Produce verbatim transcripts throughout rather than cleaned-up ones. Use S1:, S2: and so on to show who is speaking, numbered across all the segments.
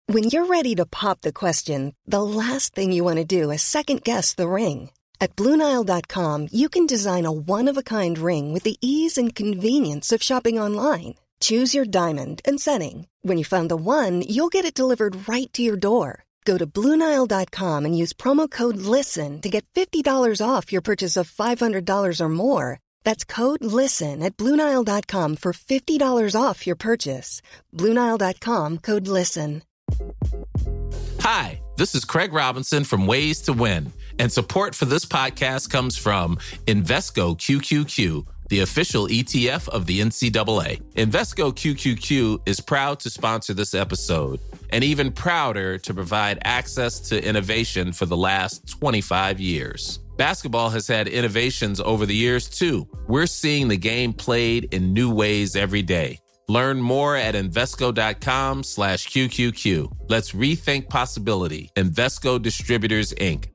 S1: When you're ready to pop the question, the last thing you want to do is second-guess the ring. At Blue Nile dot com, you can design a one-of-a-kind ring with the ease and convenience of shopping online. Choose your diamond and setting. When you find the one, you'll get it delivered right to your door. Go to Blue Nile dot com and use promo code LISTEN to get fifty dollars off your purchase of five hundred dollars or more. That's code LISTEN at Blue Nile dot com for fifty dollars off your purchase. Blue Nile dot com, code LISTEN.
S2: Hi, this is Craig Robinson from Ways to Win, and support for this podcast comes from Invesco Q Q Q, the official E T F of the N C double A. Invesco Q Q Q is proud to sponsor this episode, and even prouder to provide access to innovation for the last twenty-five years. Basketball has had innovations over the years, too. We're seeing the game played in new ways every day. Learn more at Invesco.com slash QQQ. Let's rethink possibility. Invesco Distributors, Incorporated.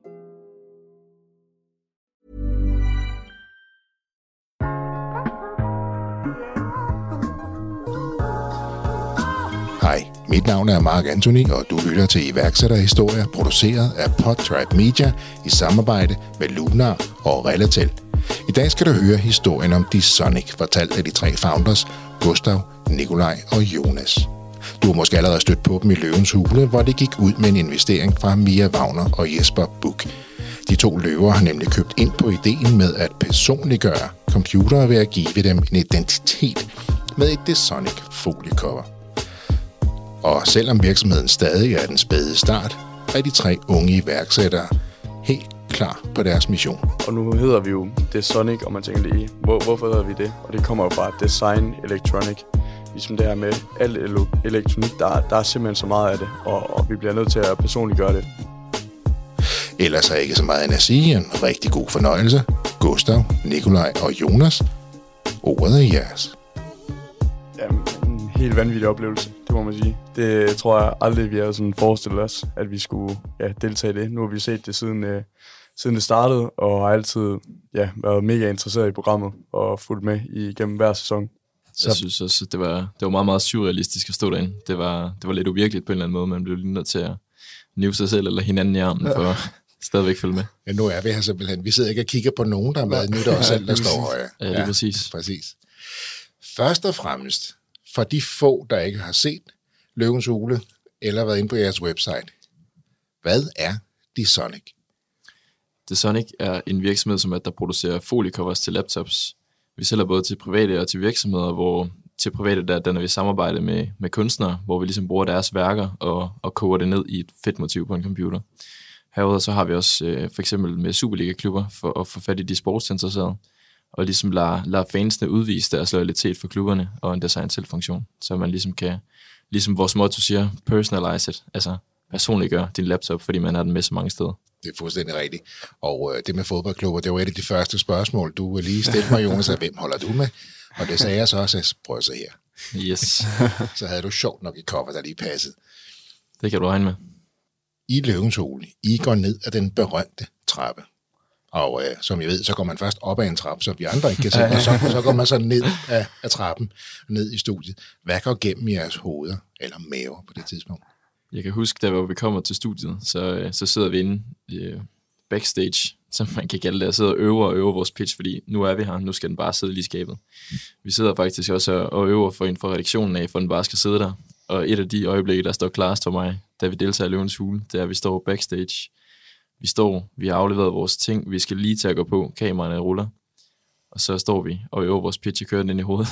S3: Hej, mit navn er Mark Anthony, og du lytter til iværksætterhistorier, produceret af Podtribe Media i samarbejde med Lunar og Relatel. I dag skal du høre historien om DeSonic, fortalt af de tre founders, Gustav, Nikolaj og Jonas. Du har måske allerede stødt på dem i Løvens Hule, hvor det gik ud med en investering fra Mia Wagner og Jesper Buch. De to løver har nemlig købt ind på ideen med at personliggøre computere ved at give dem en identitet med et DeSonic foliecover. Og selvom virksomheden stadig er den spæde start, er de tre unge iværksættere helt klar på deres mission.
S4: Og nu hedder vi jo DeSonic, og man tænker lige, hvor, hvorfor hedder vi det? Og det kommer jo fra Design Electronic. Ligesom det her med al elektronik, der, der er simpelthen så meget af det, og, og vi bliver nødt til at personliggøre det.
S3: Ellers er ikke så meget end at sige. En rigtig god fornøjelse. Gustav, Nikolaj og Jonas. Ordet er jeres.
S4: Jamen, en helt vanvittig oplevelse, det må man sige. Det tror jeg aldrig, vi har sådan forestillet os, at vi skulle ja, deltage i det. Nu har vi set det siden, øh, siden det startede, og har altid ja, været mega interesseret i programmet og fulgt med igennem hver sæson.
S5: Så jeg synes også, at det var, det var meget, meget surrealistisk at stå derinde. Det var, det var lidt uvirkeligt på en eller anden måde. Man blev lige nødt til at nive sig selv eller hinanden i armen for at stadigvæk følge med.
S3: Ja, nu er vi her simpelthen. Vi sidder ikke og kigger på nogen, der har været. Nu er det os selv, der står højere.
S5: Ja, det er ja, præcis.
S3: præcis. Først og fremmest, for de få, der ikke har set Løvens Hule eller været inde på jeres website, hvad er DeSonic?
S5: DeSonic er en virksomhed, som er, der producerer foliecovers til laptops. Vi sælger både til private og til virksomheder, hvor til private der danner vi samarbejde med, med kunstnere, hvor vi ligesom bruger deres værker og, og koger det ned i et fedt motiv på en computer. Herudover så har vi også øh, for eksempel med Superliga-klubber for at få fat i de sportsinteresserede, og ligesom lader, lader fansene udvise deres loyalitet for klubberne og en design-selv-funktion, så man ligesom kan, ligesom vores motto siger, personalize it, altså personliggøre din laptop, fordi man har den med så mange steder.
S3: Det er fuldstændig rigtigt. Og øh, det med fodboldklubber, det var et af de første spørgsmål, du lige stillede mig, Jonas, af hvem holder du med? Og det sagde jeg så også, at prøv at se her.
S5: Yes.
S3: Så havde du sjovt nok et cover, der lige passede.
S5: Det kan du regne med.
S3: I Løvens Hule, I går ned ad den berømte trappe. Og øh, som I ved, så går man først op ad en trappe, så vi andre ikke kan se, og så, så går man så ned af, af trappen, ned i studiet. Hvad går gennem jeres hoveder, eller maver på det tidspunkt?
S5: Jeg kan huske, da vi kommer til studiet, så, så sidder vi inde øh, backstage, som man kan kalde det, og sidder og øver og øver vores pitch, fordi nu er vi her, nu skal den bare sidde lige i skabet. Vi sidder faktisk også og øver for en for redaktionen af, for den bare skal sidde der. Og et af de øjeblikke, der står klarest for mig, da vi deltager i Løvens Hule, det er, at vi står backstage. Vi står, vi har afleveret vores ting, vi skal lige til at gå på, kameraerne ruller, og så står vi og øver vores pitch og kører den ind i hovedet.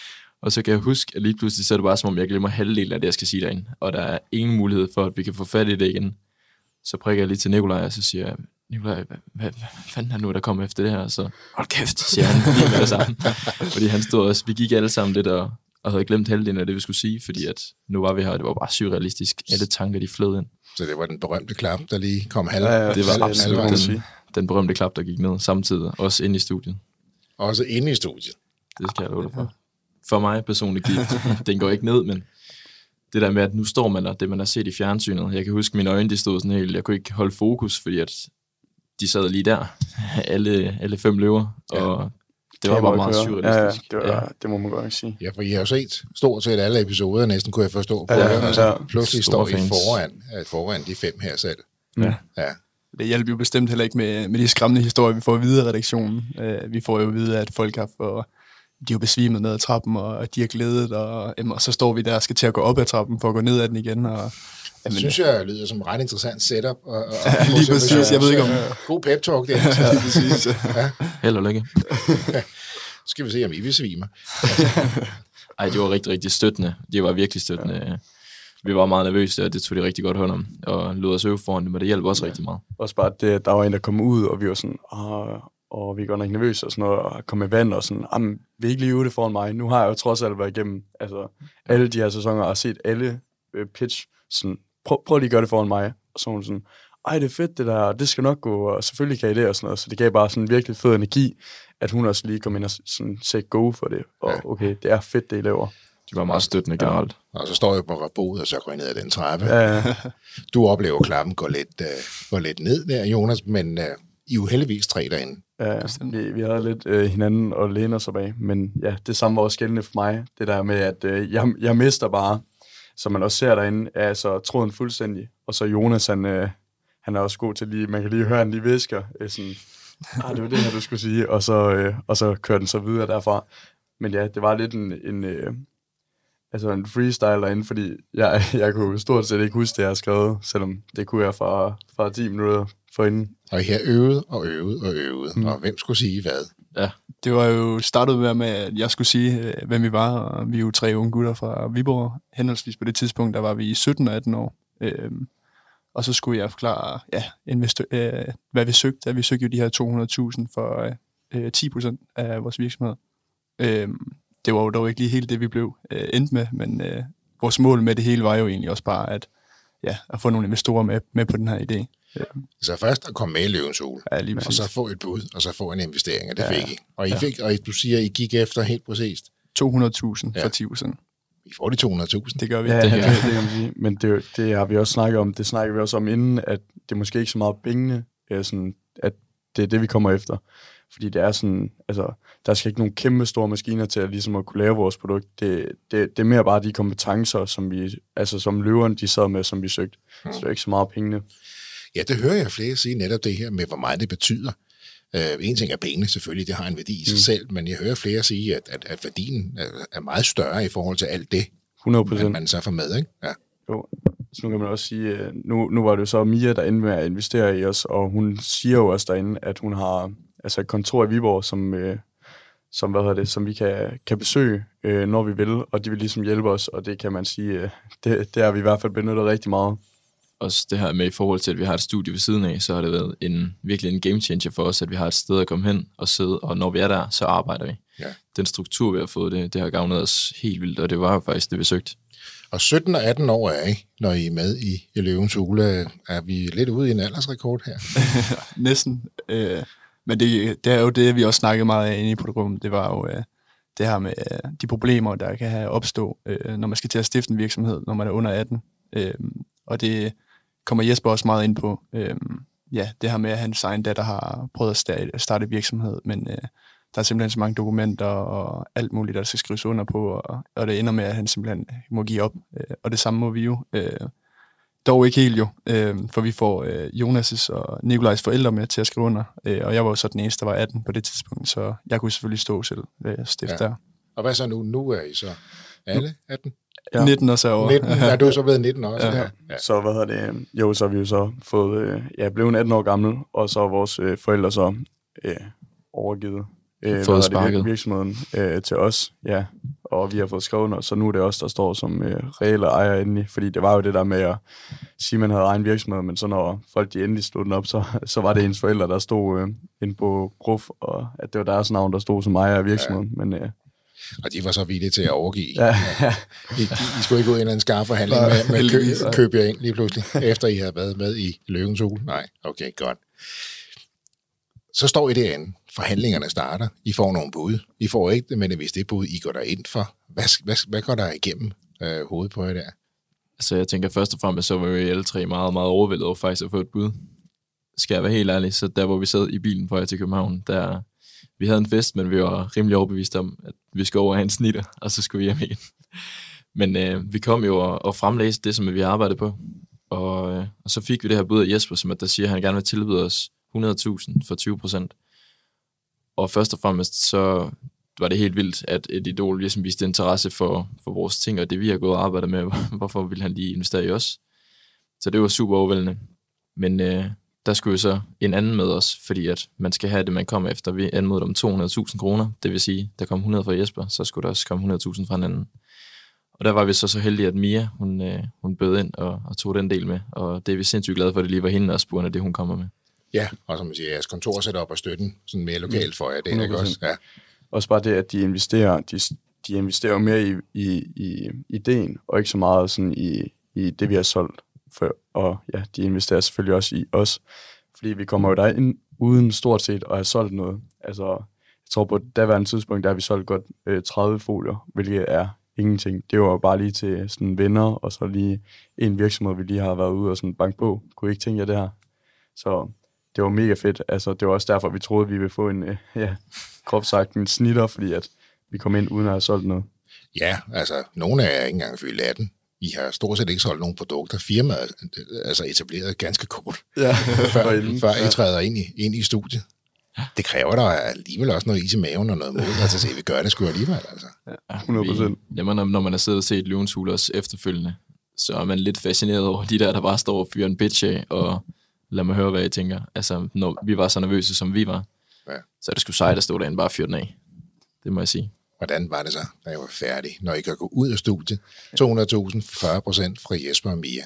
S5: Og så kan jeg huske, at lige pludselig så er det bare som om, jeg glemmer halvdelen af det, jeg skal sige derinde. Og der er ingen mulighed for, at vi kan få fat i det igen. Så prikker jeg lige til Nikolaj, og så siger jeg, Nikolaj, hvad, hvad, hvad fanden er nu, der kommer efter det her? Og så, hold kæft, siger han lige med det samme. Fordi han stod også, vi gik alle sammen lidt og, og havde glemt halvdelen af det, vi skulle sige, fordi at nu var vi her, og det var bare surrealistisk. Alle tanker, de flød ind. Så det var den berømte klap, der lige kom halv. Ja, ja, det var absolut den, den berømte klap, der gik ned samtidig, også inde i studiet. Også inde i studiet? Det skal jeg love dig for. For mig personligt gik den går ikke ned, men det der med, at nu står man der, det man har set i fjernsynet. Jeg kan huske, mine øjne, de stod sådan helt, jeg kunne ikke holde fokus, fordi at de sad lige der, alle, alle fem løver, og det var bare meget surrealistisk.
S4: Ja, det, var, ja. det må man godt ikke sige.
S3: Ja, for I har jo set stort set alle episoder, næsten kunne jeg forstå på.
S4: Ja,
S3: ja,
S4: ja, ja.
S3: Pludselig står I foran, foran de fem her selv.
S5: Ja.
S3: ja.
S6: Det hjælper jo bestemt heller ikke med, med de skræmmende historier, vi får at vide af redaktionen. Uh, vi får jo at vide, at folk har for, de har besvimet ned ad trappen, og de har glædet, og, og så står vi der og skal til at gå op ad trappen for at gå ned ad den igen. Og,
S3: jeg synes, jeg lyder som en ret interessant setup. Og, og,
S6: ja, lige præcis. Jeg ved ikke om...
S3: God pep-talk, det er.
S6: Ja, præcis.
S3: Ja.
S5: Held og lykke.
S3: Så skal vi se, om I vil svime.
S5: Ej, det var rigtig, rigtig støttende. Det var virkelig støttende. Ja. Vi var meget nervøse, og det tog de rigtig godt hånd om. Og lod os øve foran det, men det hjælper også ja. rigtig meget.
S4: Også bare, det, der var en, der kom ud, og vi var sådan, Åh, og vi er godt nok nervøse og sådan noget, og kom med vand og sådan, jamen, vi er ikke lige ude det foran mig. Nu har jeg jo trods alt været igennem altså, alle de her sæsoner, og set alle øh, pitch, sådan, prøv, prøv lige at gøre det foran mig. Og så hun sådan, ej, det er fedt det der, og det skal nok gå, og selvfølgelig kan I det, og sådan noget. Så det gav bare sådan virkelig fed energi, at hun også lige kom ind og sådan, sagde go for det. Og okay, det er fedt, det I laver.
S5: De var meget støttende generelt.
S3: Ja. Og så står jeg på rabodet, og så går jeg ned ad den trappe.
S4: Ja.
S3: Du oplever, klappen går lidt, uh, går lidt ned der, Jonas, men uh, I er jo heldigvis tre derinde.
S4: Ja, vi, vi havde lidt øh, hinanden og læne os op af, men ja, det samme var også gældende for mig. Det der med, at øh, jeg, jeg mister bare, som man også ser derinde, er så tråden fuldstændig. Og så Jonas, han, øh, han er også god til lige, man kan lige høre, han lige visker, øh, sådan, ah, det var det her, du skulle sige, og så, øh, og så kører den så videre derfra. Men ja, det var lidt en, en, øh, altså en freestyle derinde, fordi jeg, jeg kunne stort set ikke huske det, jeg har skrevet, selvom det kunne jeg fra, fra ti minutter forinden.
S3: Og I har øvet og øvet og øvet, mm. og hvem skulle sige hvad?
S5: Ja.
S6: Det var jo startet med, at jeg skulle sige, hvem vi var, og vi er jo tre unge gutter fra Viborg. Henholdsvis på det tidspunkt, der var vi sytten og atten år. Øhm, og så skulle jeg forklare, ja, investor, øh, hvad vi søgte. Vi søgte jo de her to hundrede tusind for øh, ti procent af vores virksomhed. Øhm, det var jo dog ikke lige helt det, vi blev øh, endt med, men øh, vores mål med det hele var jo egentlig også bare at, ja, at få nogle investorer med, med på den her idé. Ja.
S3: Så først at komme med i Løvens Hule,
S6: ja, lige
S3: og så få et bud, og så få en investering, og det
S6: ja.
S3: fik I. Og, I fik, og du siger, at I gik efter helt præcist
S6: to hundrede tusind ja. for ti procent.
S3: I får de to hundrede tusind.
S6: Det gør vi.
S4: Ja,
S6: det,
S4: det, det, det kan man sige. Men det, det har vi også snakket om. Det snakker vi også om inden, at det måske ikke så meget pengene, sådan, at det er det, vi kommer efter. Fordi det er sådan, altså, der skal ikke nogen kæmpe store maskiner til at, ligesom at kunne lave vores produkt. Det, det, det er mere bare de kompetencer, som vi, altså som løverne, de sad med, som vi søgte. Mm. Så det er ikke så meget pengene.
S3: Ja, det hører jeg flere sige netop det her med, hvor meget det betyder. Uh, en ting er pengene selvfølgelig, det har en værdi i sig mm. selv, men jeg hører flere sige, at, at, at værdien er, er meget større i forhold til alt det,
S4: hundrede procent.
S3: man så får med, ikke? Ja.
S4: Jo, så nu kan man også sige, nu, nu var det jo så Mia, der endte med at investere i os, og hun siger jo også derinde, at hun har altså et kontor i Viborg, som, øh, som, hvad hedder det, som vi kan, kan besøge, øh, når vi vil, og de vil ligesom hjælpe os, og det kan man sige, øh, det, det har vi i hvert fald benyttet rigtig meget.
S5: Også det her med i forhold til, at vi har et studie ved siden af, så har det været en, virkelig en game changer for os, at vi har et sted at komme hen og sidde, og når vi er der, så arbejder vi. Ja. Den struktur, vi har fået, det, det har gavnet os helt vildt, og det var jo faktisk det, vi søgte. Og
S3: sytten og atten år er I, når I er med i, i Løvens Hule. Er vi lidt ude i en aldersrekord her?
S6: Næsten. Øh, men det, det er jo det, vi også snakkede meget af inde i programmet. Det var jo øh, det her med øh, de problemer, der kan have opstå, øh, når man skal til at stifte en virksomhed, når man er under atten. Øh, og det kommer Jesper også meget ind på. Øh, ja, det her med, at hans egen datter har prøvet at starte, starte virksomhed, men øh, der er simpelthen så mange dokumenter og alt muligt, der skal skrives under på, og, og det ender med, at han simpelthen må give op. Øh, og det samme må vi jo. Øh, dog ikke helt jo, øh, for vi får øh, Jonas' og Nikolajs forældre med til at skrive under, øh, og jeg var jo så den eneste, der var atten på det tidspunkt, så jeg kunne selvfølgelig stå selv ved øh, stift ja. der.
S3: Og hvad så nu? Nu er I så alle atten?
S6: Ja. nitten og så over.
S3: nitten, er du så blevet nitten også?
S4: Ja. Ja. Ja. Så hvad hedder det? Jo, så har vi jo så fået, øh, ja, blevet atten år gammel, og så er vores øh, forældre så øh, overgivet øh,
S5: fået sparket
S4: virksomheden øh, til os, ja, og vi har fået skrevet under, så nu er det os, der står som øh, reelle ejere endelig, fordi det var jo det der med at sige, at man havde egen virksomhed, men så når folk de endelig stod den op, så, så var det ens forældre, der stod øh, inde på Gruf, og at det var deres navn, der stod som ejer af virksomheden, ja. men... Øh,
S3: Og de var så villige til at overgive.
S4: Ja, ja.
S3: I, I skulle ikke ud i en eller anden skarp forhandling med, med køb, køb jer ind lige pludselig, efter I havde været med i Løvens Hule. Nej, okay, godt. Så står I derinde. Forhandlingerne starter. I får nogle bud. I får ikke det, men hvis det bud, I går der ind for, hvad, hvad, hvad går der igennem øh, hovedet på jer der?
S5: Altså jeg tænker først og fremmest, så var vi alle tre meget, meget overvældet over faktisk at få et bud. Skal jeg være helt ærlig, så der hvor vi sad i bilen på vej til København, der, vi havde en fest, men vi var rimelig overbevist om, at vi skulle over have en snitter, og så skulle vi hjem igen. Men øh, vi kom jo og, og fremlæste det, som vi arbejdede på. Og, øh, og så fik vi det her bud af Jesper, som at der siger, at han gerne vil tilbyde os hundrede tusind for tyve procent. Og først og fremmest så var det helt vildt, at et idol ligesom viste interesse for, for vores ting, og det vi har gået og arbejdet med, hvorfor ville han lige investere i os. Så det var super overvældende. Men øh, der skulle jo så en anden med os, fordi at man skal have det, man kommer efter. Vi anmodede om to hundrede tusind kroner, det vil sige, der kom hundrede fra Jesper, så skulle der også komme hundrede tusind fra en anden. Og der var vi så så heldige, at Mia, hun, øh, hun bød ind og, og tog den del med, og det er vi sindssygt glade for, at det lige var hende også, på det hun kommer med.
S3: Ja, og som man siger, jeres kontor sætter op og støtten sådan mere lokalt for jer, det er ikke også? Ja.
S4: Også bare det, at de investerer, de, de investerer mere i, i, i ideen, og ikke så meget sådan i, i det, vi har solgt. For, og ja, de investerer selvfølgelig også i os, fordi vi kommer jo derind uden stort set at have solgt noget. Altså, jeg tror på daværende tidspunkt, der har vi solgt godt øh, tredive folier, hvilket er ingenting. Det var jo bare lige til sådan venner, og så lige en virksomhed, vi lige har været ude og sådan banke på. Kunne I ikke tænke jer det her? Så det var mega fedt. Altså, det var også derfor, vi troede, vi ville få en, øh, ja, groft sagt, en snitter, fordi at vi kom ind uden at have solgt noget.
S3: Ja, altså, nogle af jer er ikke engang fyldt atten. I har stort set ikke solgt nogen produkter. Firmaet er altså etableret ganske kort,
S4: ja,
S3: før, før I træder ind i, ind i studiet. Det kræver der alligevel også noget is i maven og noget mod, altså at se, vi gør det sgu alligevel. Altså.
S4: Ja, hundrede procent.
S5: Jamen, når, når man har siddet og set Løvens Hule også efterfølgende, så er man lidt fascineret over de der, der bare står og fyrer en bitch af, og lad mig høre, hvad jeg tænker. Altså, når vi var så nervøse, som vi var, ja. Så er det sgu sejt at stå derinde bare og fyre den af. Det må jeg sige.
S3: Hvordan var det så, da jeg var færdig, når I kan gå ud af studiet? to hundrede tusind, fyrre procent fra Jesper og Mia.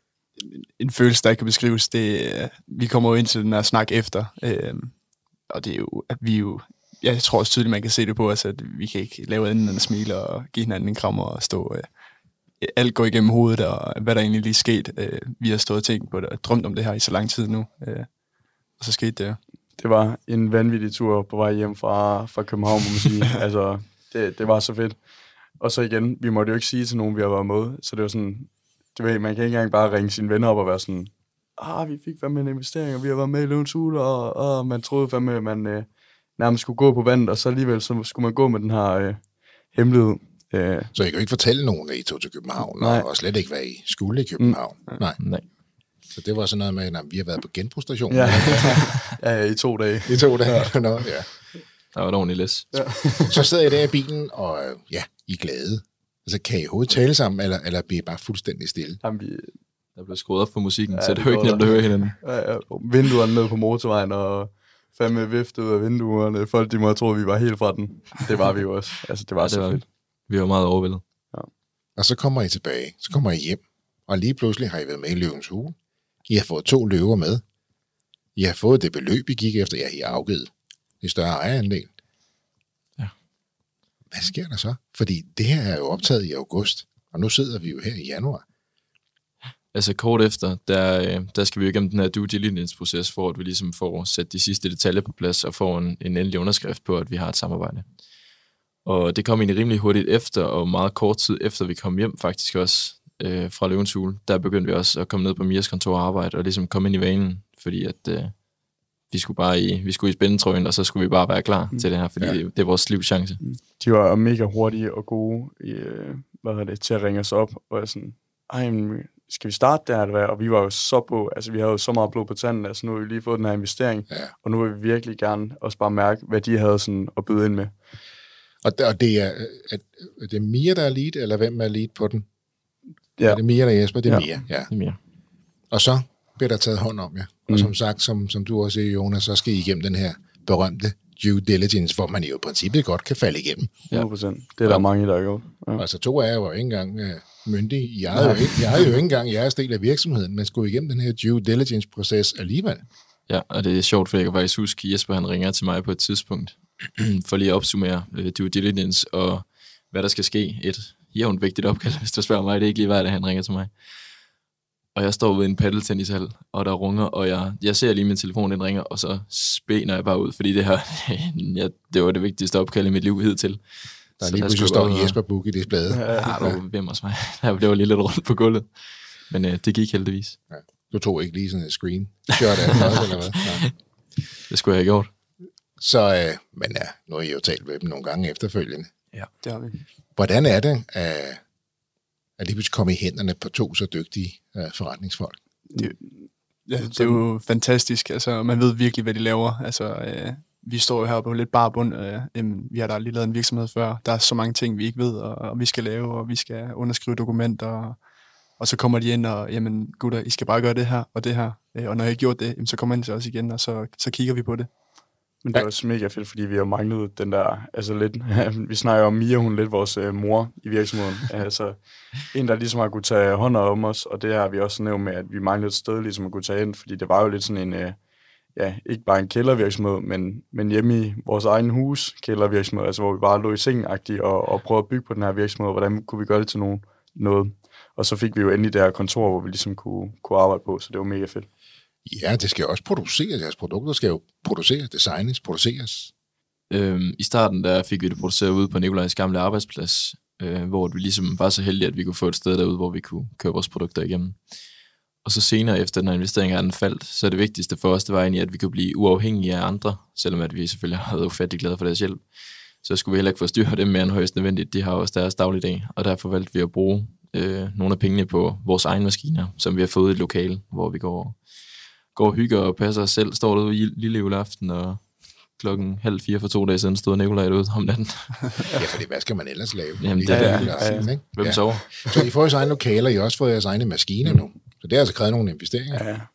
S6: En følelse, der ikke kan beskrives, det vi kommer jo ind til den her snak efter, øh, og det er jo, at vi jo, jeg tror også tydeligt, man kan se det på os, at vi kan ikke lave andet end at smile og give hinanden en kram og stå, øh, alt går igennem hovedet, og hvad der egentlig lige sket. Øh, vi har stået og tænkt på det, og drømt om det her i så lang tid nu, øh, og så skete det.
S4: Det var en vanvittig tur på vej hjem fra, fra København, må man sige. Altså, det, det var så fedt. Og så igen, vi måtte jo ikke sige til nogen, vi har været med, så det var sådan, du ved, man kan ikke engang bare ringe sine venner op og være sådan, ah, vi fik fandme en investering, og vi har været med i Løvens Hule, og, og man troede fandme, at man øh, nærmest skulle gå på vandet, og så alligevel så skulle man gå med den her øh, hemmelighed. Øh.
S3: Så I kan jo ikke fortælle nogen, at I tog til København, og, og slet ikke, hvad I skulle i København. Mm. Nej.
S5: Nej.
S3: Så det var sådan noget med, at vi har været på genbrugsstation.
S4: Ja. ja, i to dage.
S3: I to dage, ja. Nå, ja.
S5: Der var et ordentligt læs. Ja.
S3: Så sidder I der i bilen, og ja, I er glade. Altså, kan I overhovedet tale sammen, eller, eller bliver I bare fuldstændig stille?
S4: Jamen, vi...
S5: Der blev skruet op for musikken,
S4: ja,
S5: så det er jo ikke nemt at høre hinanden.
S4: Ja, ja. Vinduerne ned på motorvejen, og fandme vifte ud af vinduerne. Folk, de må have troet, vi var helt fra den. Det var vi jo også. Altså, det var ja, det så var, fedt.
S5: Vi var meget overvældet.
S3: Ja. Og så kommer I tilbage. Så kommer I hjem, og lige pludselig har I været med i Løvens Hule. I har fået to løver med. I har fået det beløb, I gik efter. Ja, I har afgivet det større ejerandel.
S5: Ja.
S3: Hvad sker der så? Fordi det her er jo optaget i august, og nu sidder vi jo her i januar.
S5: Altså kort efter, der, der skal vi jo igennem den her due diligence-proces, for at vi ligesom får sat de sidste detaljer på plads, og får en, en endelig underskrift på, at vi har et samarbejde. Og det kom egentlig rimelig hurtigt efter, og meget kort tid efter vi kom hjem faktisk også øh, fra Løvens Hule, der begyndte vi også at komme ned på Mias kontor og arbejde, og ligesom komme ind i vanen, fordi at øh, vi skulle bare i, vi skulle i spændetrøjen, og så skulle vi bare være klar mm. til det her, fordi ja. det, det er vores livschance.
S4: De var mega hurtige og gode øh, hvad er det, til at ringe os op, og sådan, ej, skal vi starte der, eller hvad? Og vi var jo så på, altså vi havde jo så meget blod på tanden, altså nu har vi lige fået den her investering, ja. Og nu vil vi virkelig gerne også bare mærke, hvad de havde sådan at byde ind med.
S3: Og det, og det er, er det Mia, der er lead, eller hvem er lead på den?
S4: Ja.
S3: Er det Mia, der er Jesper? Det er
S4: ja.
S3: Mia, ja.
S5: Det er Mia.
S3: Og så bliver der taget hånd om jer. Og mm. som sagt, som, som du også siger, Jonas, så skal I igennem den her berømte due diligence, hvor man jo i princippet godt kan falde igennem.
S4: hundrede procent. Det er der ja. mange, der har gjort. Ja.
S3: Altså to af jer var jo ikke engang uh, myndige. I ejede jo, ikke, jo ikke engang jeres del af virksomheden, men skulle igennem den her due diligence-proces alligevel.
S5: Ja, og det er sjovt, for jeg kan faktisk huske, Jesper han ringer til mig på et tidspunkt, for lige at opsummere uh, due diligence, og hvad der skal ske. Et jævnt vigtigt opkald, hvis du spørger mig. Det er ikke lige hver dag, han ringer til mig. Og jeg står ude i en paddeltennishal, og der runger, og jeg, jeg ser lige min telefon, den ringer, og så spæner jeg bare ud, fordi det her, ja, det var det vigtigste opkald i mit liv hidtil.
S3: Der er lige pludselig står Jesper Buch i det blade.
S5: Ja, ja, ja. Hvem hos mig? Jeg blev lige lidt rundt på gulvet. Men øh, det gik heldigvis. Ja.
S3: Du tog ikke lige sådan en screen shot af noget, eller hvad? Nej.
S5: Det skulle jeg have gjort.
S3: Så, øh, men ja, nu har I jo talt med dem nogle gange efterfølgende.
S6: Ja, det har vi.
S3: Hvordan er det at, at lige pludselig komme i hænderne på to så dygtige øh, forretningsfolk?
S6: Det, ja, det er jo fantastisk. Altså, man ved virkelig, hvad de laver. Altså, øh, vi står jo her på lidt bare bund. Øh, jamen, vi har da lige lavet en virksomhed før. Der er så mange ting, vi ikke ved, og, og vi skal lave, og vi skal underskrive dokumenter. Og, og så kommer de ind og, jamen gutter, I skal bare gøre det her og det her. Øh, og når jeg har gjort det, jamen, så kommer de til os igen, og så, så kigger vi på det.
S4: Men det er også mega fedt, fordi vi har manglet den der, altså lidt, vi snakker om Mia, hun er lidt vores øh, mor i virksomheden. Altså en, der ligesom har kunne tage hånd om os, og det har vi også nævnt med, at vi manglede et sted ligesom at kunne tage ind, fordi det var jo lidt sådan en, øh, ja, ikke bare en kældervirksomhed, men, men hjemme i vores egen hus kældervirksomhed, altså hvor vi bare lå i sengen-agtigt og, og prøvede at bygge på den her virksomhed, og hvordan kunne vi gøre det til nogen, noget. Og så fik vi jo endelig det her kontor, hvor vi ligesom kunne, kunne arbejde på, så det var mega fedt.
S3: Ja, det skal jo også produceres. Deres produkter skal jo produceres, designes, produceres.
S5: Øhm, I starten der fik vi det produceret ude på Nikolajs gamle arbejdsplads, øh, hvor vi ligesom var så heldige, at vi kunne få et sted derude, hvor vi kunne køre vores produkter igennem. Og så senere, efter den her investering er den faldt, så det vigtigste for os, det var egentlig, at vi kunne blive uafhængige af andre, selvom at vi selvfølgelig havde ufattelig glade for deres hjælp. Så skulle vi heller ikke forstyrre dem mere end højst nødvendigt. De har også deres dagligdag, og derfor valgte vi at bruge øh, nogle af pengene på vores egne maskiner, som vi har fået i et lokale, hvor vi går går og hygger og passer os selv, står derude i lille juleaften, og klokken halv fire for to dage siden stod Nikolaj derude om natten.
S3: Ja, fordi hvad skal man ellers lave?
S5: Jamen, det er det. Hvem sover?
S3: Så I får jeres egne lokaler, I har også fået jeres egne maskiner nu. Så det har altså krævet nogle investeringer.
S4: Ja,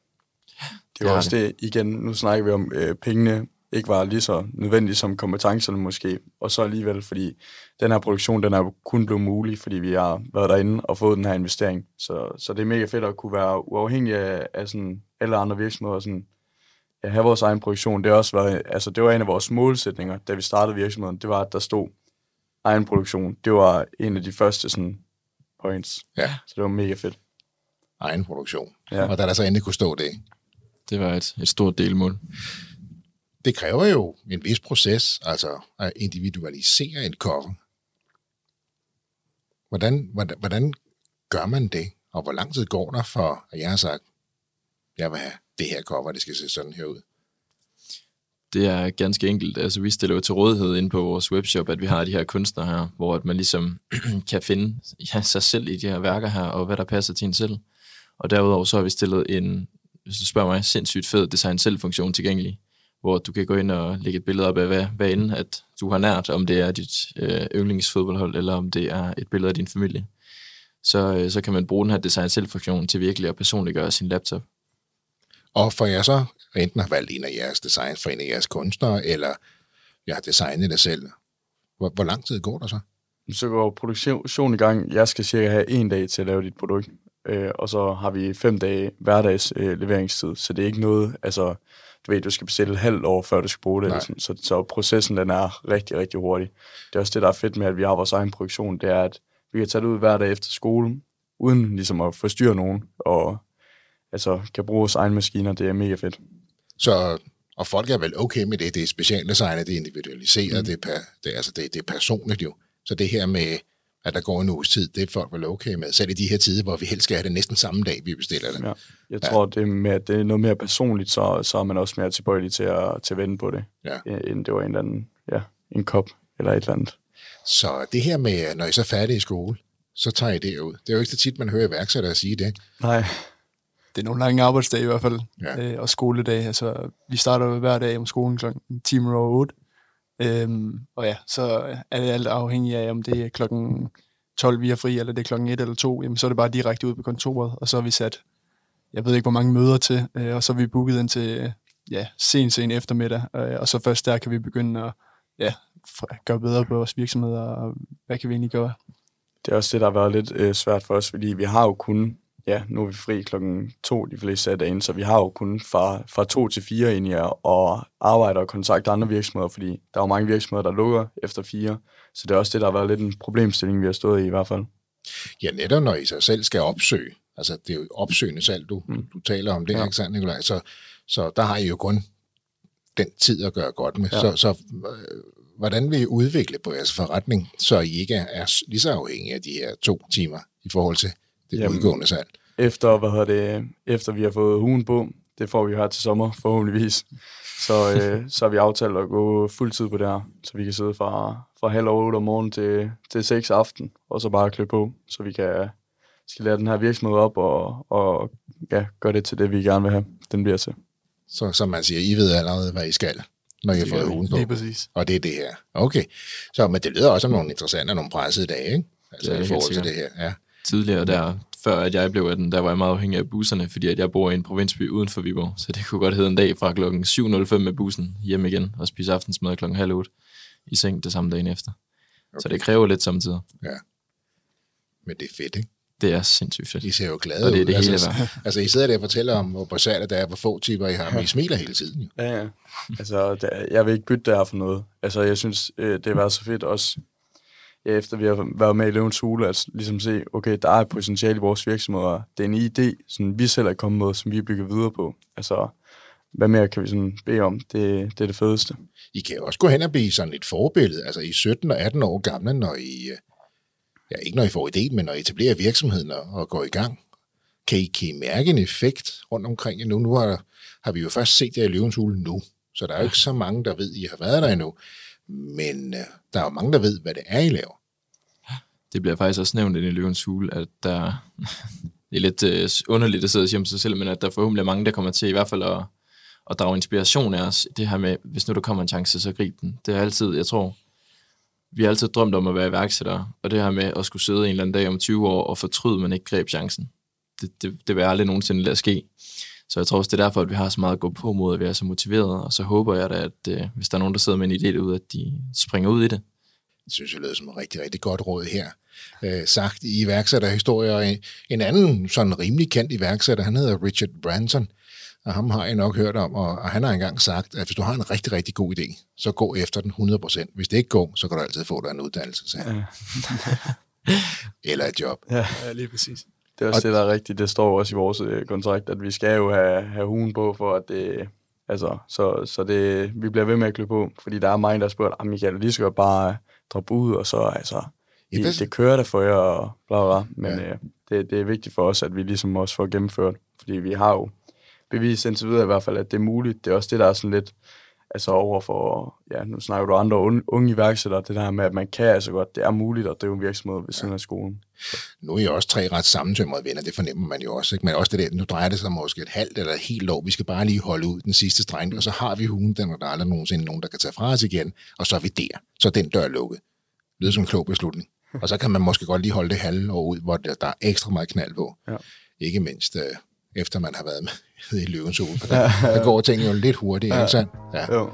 S4: det var også det. Igen, nu snakker vi om, øh, pengene ikke var lige så nødvendige som kompetencerne måske, og så alligevel, fordi den her produktion, den er kun blevet mulig, fordi vi har været derinde og fået den her investering. Så, så det er mega fedt at kunne være uafhængig af, af sådan alle andre virksomheder, sådan, ja, have vores egen produktion. Det har også været, altså det var en af vores målsætninger, da vi startede virksomheden, det var, at der stod egen produktion. Det var en af de første sådan points.
S3: Ja.
S4: Så det var mega fedt.
S3: Egen produktion.
S4: Ja.
S3: Og da der så endelig kunne stå det.
S5: Det var et, et stort delmål.
S3: Det kræver jo en vis proces, altså at individualisere et cover. Hvordan, hvordan, hvordan gør man det? Og hvor lang tid går der for, at jeg har sagt, jeg vil have det her cover, det skal se sådan her ud?
S5: Det er ganske enkelt. Altså, vi stiller jo til rådighed inde på vores webshop, at vi har de her kunstnere her, hvor at man ligesom kan finde ja, sig selv i de her værker her, og hvad der passer til en selv. Og derudover så har vi stillet en, hvis du spørger mig, sindssygt fed design selv-funktion tilgængelig, hvor du kan gå ind og lægge et billede op af, hvad, hvad end at du har nært, om det er dit øh, yndlingsfodboldhold, eller om det er et billede af din familie. Så, øh, så kan man bruge den her design selv-funktion til virkelig at personliggøre sin laptop.
S3: Og for jer så enten har valgt en af jeres designs for en af jeres kunstnere, eller jeg har designet det selv. Hvor, hvor lang tid går der så?
S4: Så går produktion i gang. Jeg skal cirka have en dag til at lave dit produkt, øh, og så har vi fem dage hverdags øh, leveringstid, så det er ikke noget, altså du ved, du skal bestille halvt år, før du skal bruge det, eller sådan. Så, så processen den er rigtig, rigtig hurtig. Det er også det, der er fedt med, at vi har vores egen produktion, det er, at vi kan tage det ud hver dag efter skolen, uden ligesom at forstyrre nogen, og altså kan bruge vores egne maskiner, det er mega fedt.
S3: Så, og folk er vel okay med det, det er specialdesignet, det er individualiseret, mm. det, er per, det, altså det, det er personligt jo. Så det her med, at der går en uges tid, det er folk vel okay med, selv i de her tider, hvor vi helst skal have det næsten samme dag, vi bestiller det.
S4: Ja. Jeg tror, ja. det, er mere, det er noget mere personligt, så, så er man også mere tilbøjelig til at, til at vende på det,
S3: ja.
S4: end det var en eller anden, ja, en kop eller et eller andet.
S3: Så det her med, når I så er færdige i skole, så tager I det ud. Det er jo ikke så tit, man hører iværksættere sige det.
S4: Nej.
S6: Det er nogle lange arbejdsdage i hvert fald,
S3: ja.
S6: øh, og skoledage. Altså, vi starter jo hver dag om skolen klokken ti over otte. Øhm, og ja, så er det alt afhængigt af, om det er klokken tolv, vi er fri, eller det er klokken et eller to. Jamen, så er det bare direkte ud på kontoret, og så har vi sat, jeg ved ikke, hvor mange møder til, øh, og så har vi booket ind til ja, sen, sen eftermiddag, øh, og så først der kan vi begynde at ja, gøre bedre på vores virksomheder, og hvad kan vi egentlig gøre?
S4: Det er også det, der har været lidt øh, svært for os, fordi vi har jo kun, ja, nu er vi fri klokken to de fleste af dagen, så vi har jo kun fra, fra to til fire egentlig og arbejder og kontakter andre virksomheder, fordi der er jo mange virksomheder, der lukker efter fire, så det er også det, der har været lidt en problemstilling, vi har stået i i hvert fald.
S3: Ja, netop når I sig selv skal opsøge, altså det er jo opsøgende salg, du, mm. du taler om det, ja. Ikke sandt, Nikolaj? Så, så der har I jo kun den tid at gøre godt med. Ja. Så, så øh, hvordan vil I udvikle på jeres forretning, så I ikke er lige så afhængige af de her to timer i forhold til det Jamen, udgående salg?
S4: Efter, hvad hedder det, efter vi har fået hugen på, det får vi jo her til sommer, forhåbentligvis, så, øh, så har vi aftalt at gå fuld tid på det her, så vi kan sidde fra, fra halv otte om morgenen til, til seks aften, og så bare klø på, så vi kan skal lære den her virksomhed op, og, og ja, gøre det til det, vi gerne vil have, den bliver til.
S3: Så som man siger, I ved allerede, hvad I skal, når I har fået ugen på.
S6: Lige præcis.
S3: Og det er det her. Okay. Så, men det lyder også om nogle interessante og nogle pressede dage, ikke? Altså
S5: Ja,
S3: i forhold til
S5: sikkert.
S3: det her, ja.
S5: Tidligere der, før at jeg blev atten, der var jeg meget afhængig af busserne, fordi at jeg bor i en provinsby uden for Viborg. Så det kunne godt hedde en dag fra klokken syv nul fem med bussen hjem igen og spise aftensmad klokken halv otte i seng det samme dagen efter. Okay. Så det kræver lidt samtidig.
S3: Ja. Men det er fedt, ikke?
S5: Det er sindssygt fedt.
S3: I ser jo glade
S5: Og det er det
S3: ud.
S5: hele
S3: altså,
S5: værd.
S3: altså, I sidder der og fortæller om, hvor basalt det er, hvor få typer I har, men I smiler hele tiden. Jo.
S4: Ja, ja. Altså, der, jeg vil ikke bytte det her for noget. Altså, jeg synes, det har været så fedt også, ja, efter vi har været med i Løvens Hule, at ligesom se, okay, der er et potentiale i vores virksomheder. Det er en idé, som vi selv er kommet med, som vi bygger videre på. Altså, hvad mere kan vi sådan bede om? Det, det er det fedeste.
S3: I kan jo også gå hen og blive sådan et forbillede. Altså, I er sytten og atten år gamle, når I... Ja, ikke når I får idéen, men når I etablerer virksomheden og, og går i gang. Kan I, kan I mærke en effekt rundt omkring jer nu? Nu har, har vi jo først set jer i Løvens Hule nu, så der er jo ikke så mange, der ved, I har været der endnu. Men uh, der er jo mange, der ved, hvad det er, I laver.
S5: Det bliver faktisk også nævnt i Løvens Hule, at der det er lidt uh, underligt at sidde og sige om sig selv, men at der forhåbentlig er mange, der kommer til i hvert fald at, at drage inspiration af os. Det her med, hvis nu der kommer en chance, så grib den. Det er altid, jeg tror, vi har altid drømt om at være iværksættere, og det her med at skulle sidde en eller anden dag om tyve år og fortryde, man ikke greb chancen. Det, det, det vil aldrig nogensinde lade ske. Så jeg tror også, det er derfor, at vi har så meget at gå på mod, at vi er så motiverede, og så håber jeg da, at øh, hvis der er nogen, der sidder med en idé derude, at de springer ud i det.
S3: Det synes jeg lyder som et rigtig, rigtig godt råd her. Øh, sagt i iværksætterhistorier. En, en anden sådan rimelig kendt iværksætter, han hedder Richard Branson, og ham har jeg nok hørt om, og, og han har engang sagt, at hvis du har en rigtig, rigtig god idé, så gå efter den hundrede procent. Hvis det ikke går, så kan du altid få dig en uddannelse, så. Ja. Eller et job.
S4: Ja, ja, lige præcis. Det er også og det, der er rigtigt. Det står også i vores øh, kontrakt, at vi skal jo have, have hugen på, for at det, altså, så, så det, vi bliver ved med at klø på, fordi der er mange, der har spurgt, at Michael, lige skal bare droppe ud, og så altså, I, det kører der for jer, og bla bla, men ja. øh, det, det er vigtigt for os, at vi ligesom også får gennemført, fordi vi har jo bevist indtil videre i hvert fald, at det er muligt. Det er også det, der er sådan lidt, altså over for, ja, nu snakker du andre unge, unge iværksættere, det der med, at man kan altså godt, det er muligt at drive en virksomhed ved siden af skolen.
S3: Nu er I også tre ret sammentømrede venner, det fornemmer man jo også, ikke? Men også det der, nu drejer det sig måske et halvt eller et helt år, vi skal bare lige holde ud den sidste streng, og så har vi hugen, den, og der er aldrig nogensinde nogen, der kan tage fra os igen, og så er vi der, så er den dør lukket. Det lyder som en klog beslutning. Og så kan man måske godt lige holde det halve år ud, hvor der er ekstra meget knald på. Ja. Ikke mindst øh, efter man har været med i Løvens Hule, for der, der går tingene jo lidt hurtigt, ja. Ikke sandt? Ja. Jo.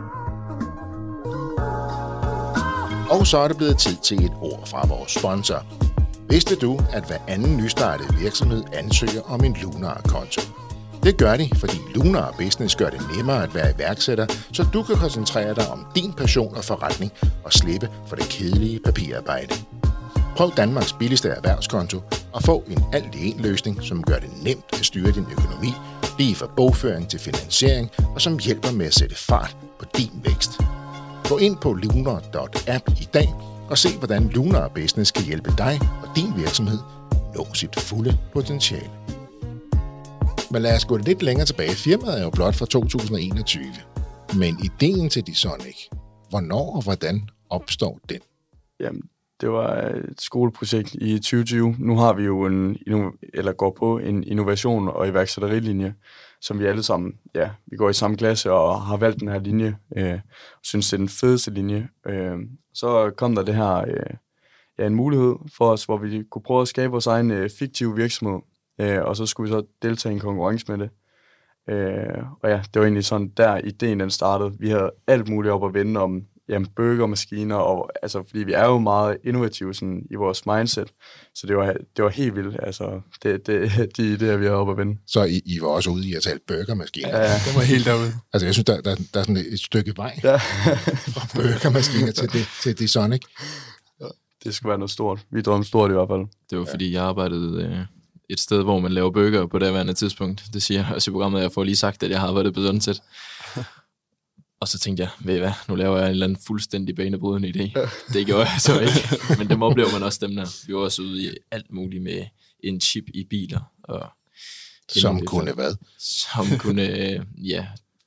S3: Og så er det blevet tid til et ord fra vores sponsor. Vidste du, at hver anden nystartede virksomhed ansøger om en Lunar-konto? Det gør de, fordi Lunar Business gør det nemmere at være iværksætter, så du kan koncentrere dig om din passion og forretning og slippe for det kedelige papirarbejde. Prøv Danmarks billigste erhvervskonto og få en alt-i-en-løsning, som gør det nemt at styre din økonomi, lige fra bogføring til finansiering, og som hjælper med at sætte fart på din vækst. Gå ind på lunar punktum app i dag og se, hvordan Lunar Business kan hjælpe dig og din virksomhed nå sit fulde potentiale. Men lad os gå lidt længere tilbage. Firmaet er jo blot fra to tusind og enogtyve. Men ideen til DeSonic, hvornår og hvordan opstår den?
S4: Jamen, det var et skoleprojekt i tyve tyve. Nu har vi jo en, eller går på en innovation- og iværksætterilinje, som vi alle sammen, ja, vi går i samme klasse og har valgt den her linje, øh, og synes, det er den fedeste linje. Øh, så kom der det her, øh, ja, en mulighed for os, hvor vi kunne prøve at skabe vores egen øh, fiktive virksomhed, øh, og så skulle vi så deltage i en konkurrence med det. Øh, og ja, det var egentlig sådan, der ideen den startede. Vi havde alt muligt op at vende om, jamen, burgermaskiner, og, altså, fordi vi er jo meget innovative sådan, i vores mindset, så det var, det var helt vildt, altså, det, det, de idéer, vi har oppe at vende.
S3: Så I, I var også ude i at tale burgermaskiner?
S4: Ja, det var helt derude.
S3: Altså, jeg synes, der, der, der er sådan et stykke vej ja. fra burgermaskiner til, det, til DeSonic.
S4: Ja, det skulle være noget stort. Vi drømte stort i hvert fald.
S5: Det var, ja. fordi jeg arbejdede øh, et sted, hvor man laver burger på det værende tidspunkt. Det siger jeg også i programmet, jeg får lige sagt, at jeg har arbejdet på sådan set. Og så tænkte jeg, ved I hvad, nu laver jeg en eller anden fuldstændig banebrydende idé. Det gjorde jeg så ikke, men dem oplever man også dem der. Vi var også ude i alt muligt med en chip i biler. Og
S3: som kunne hvad?
S5: Som kunne, ja,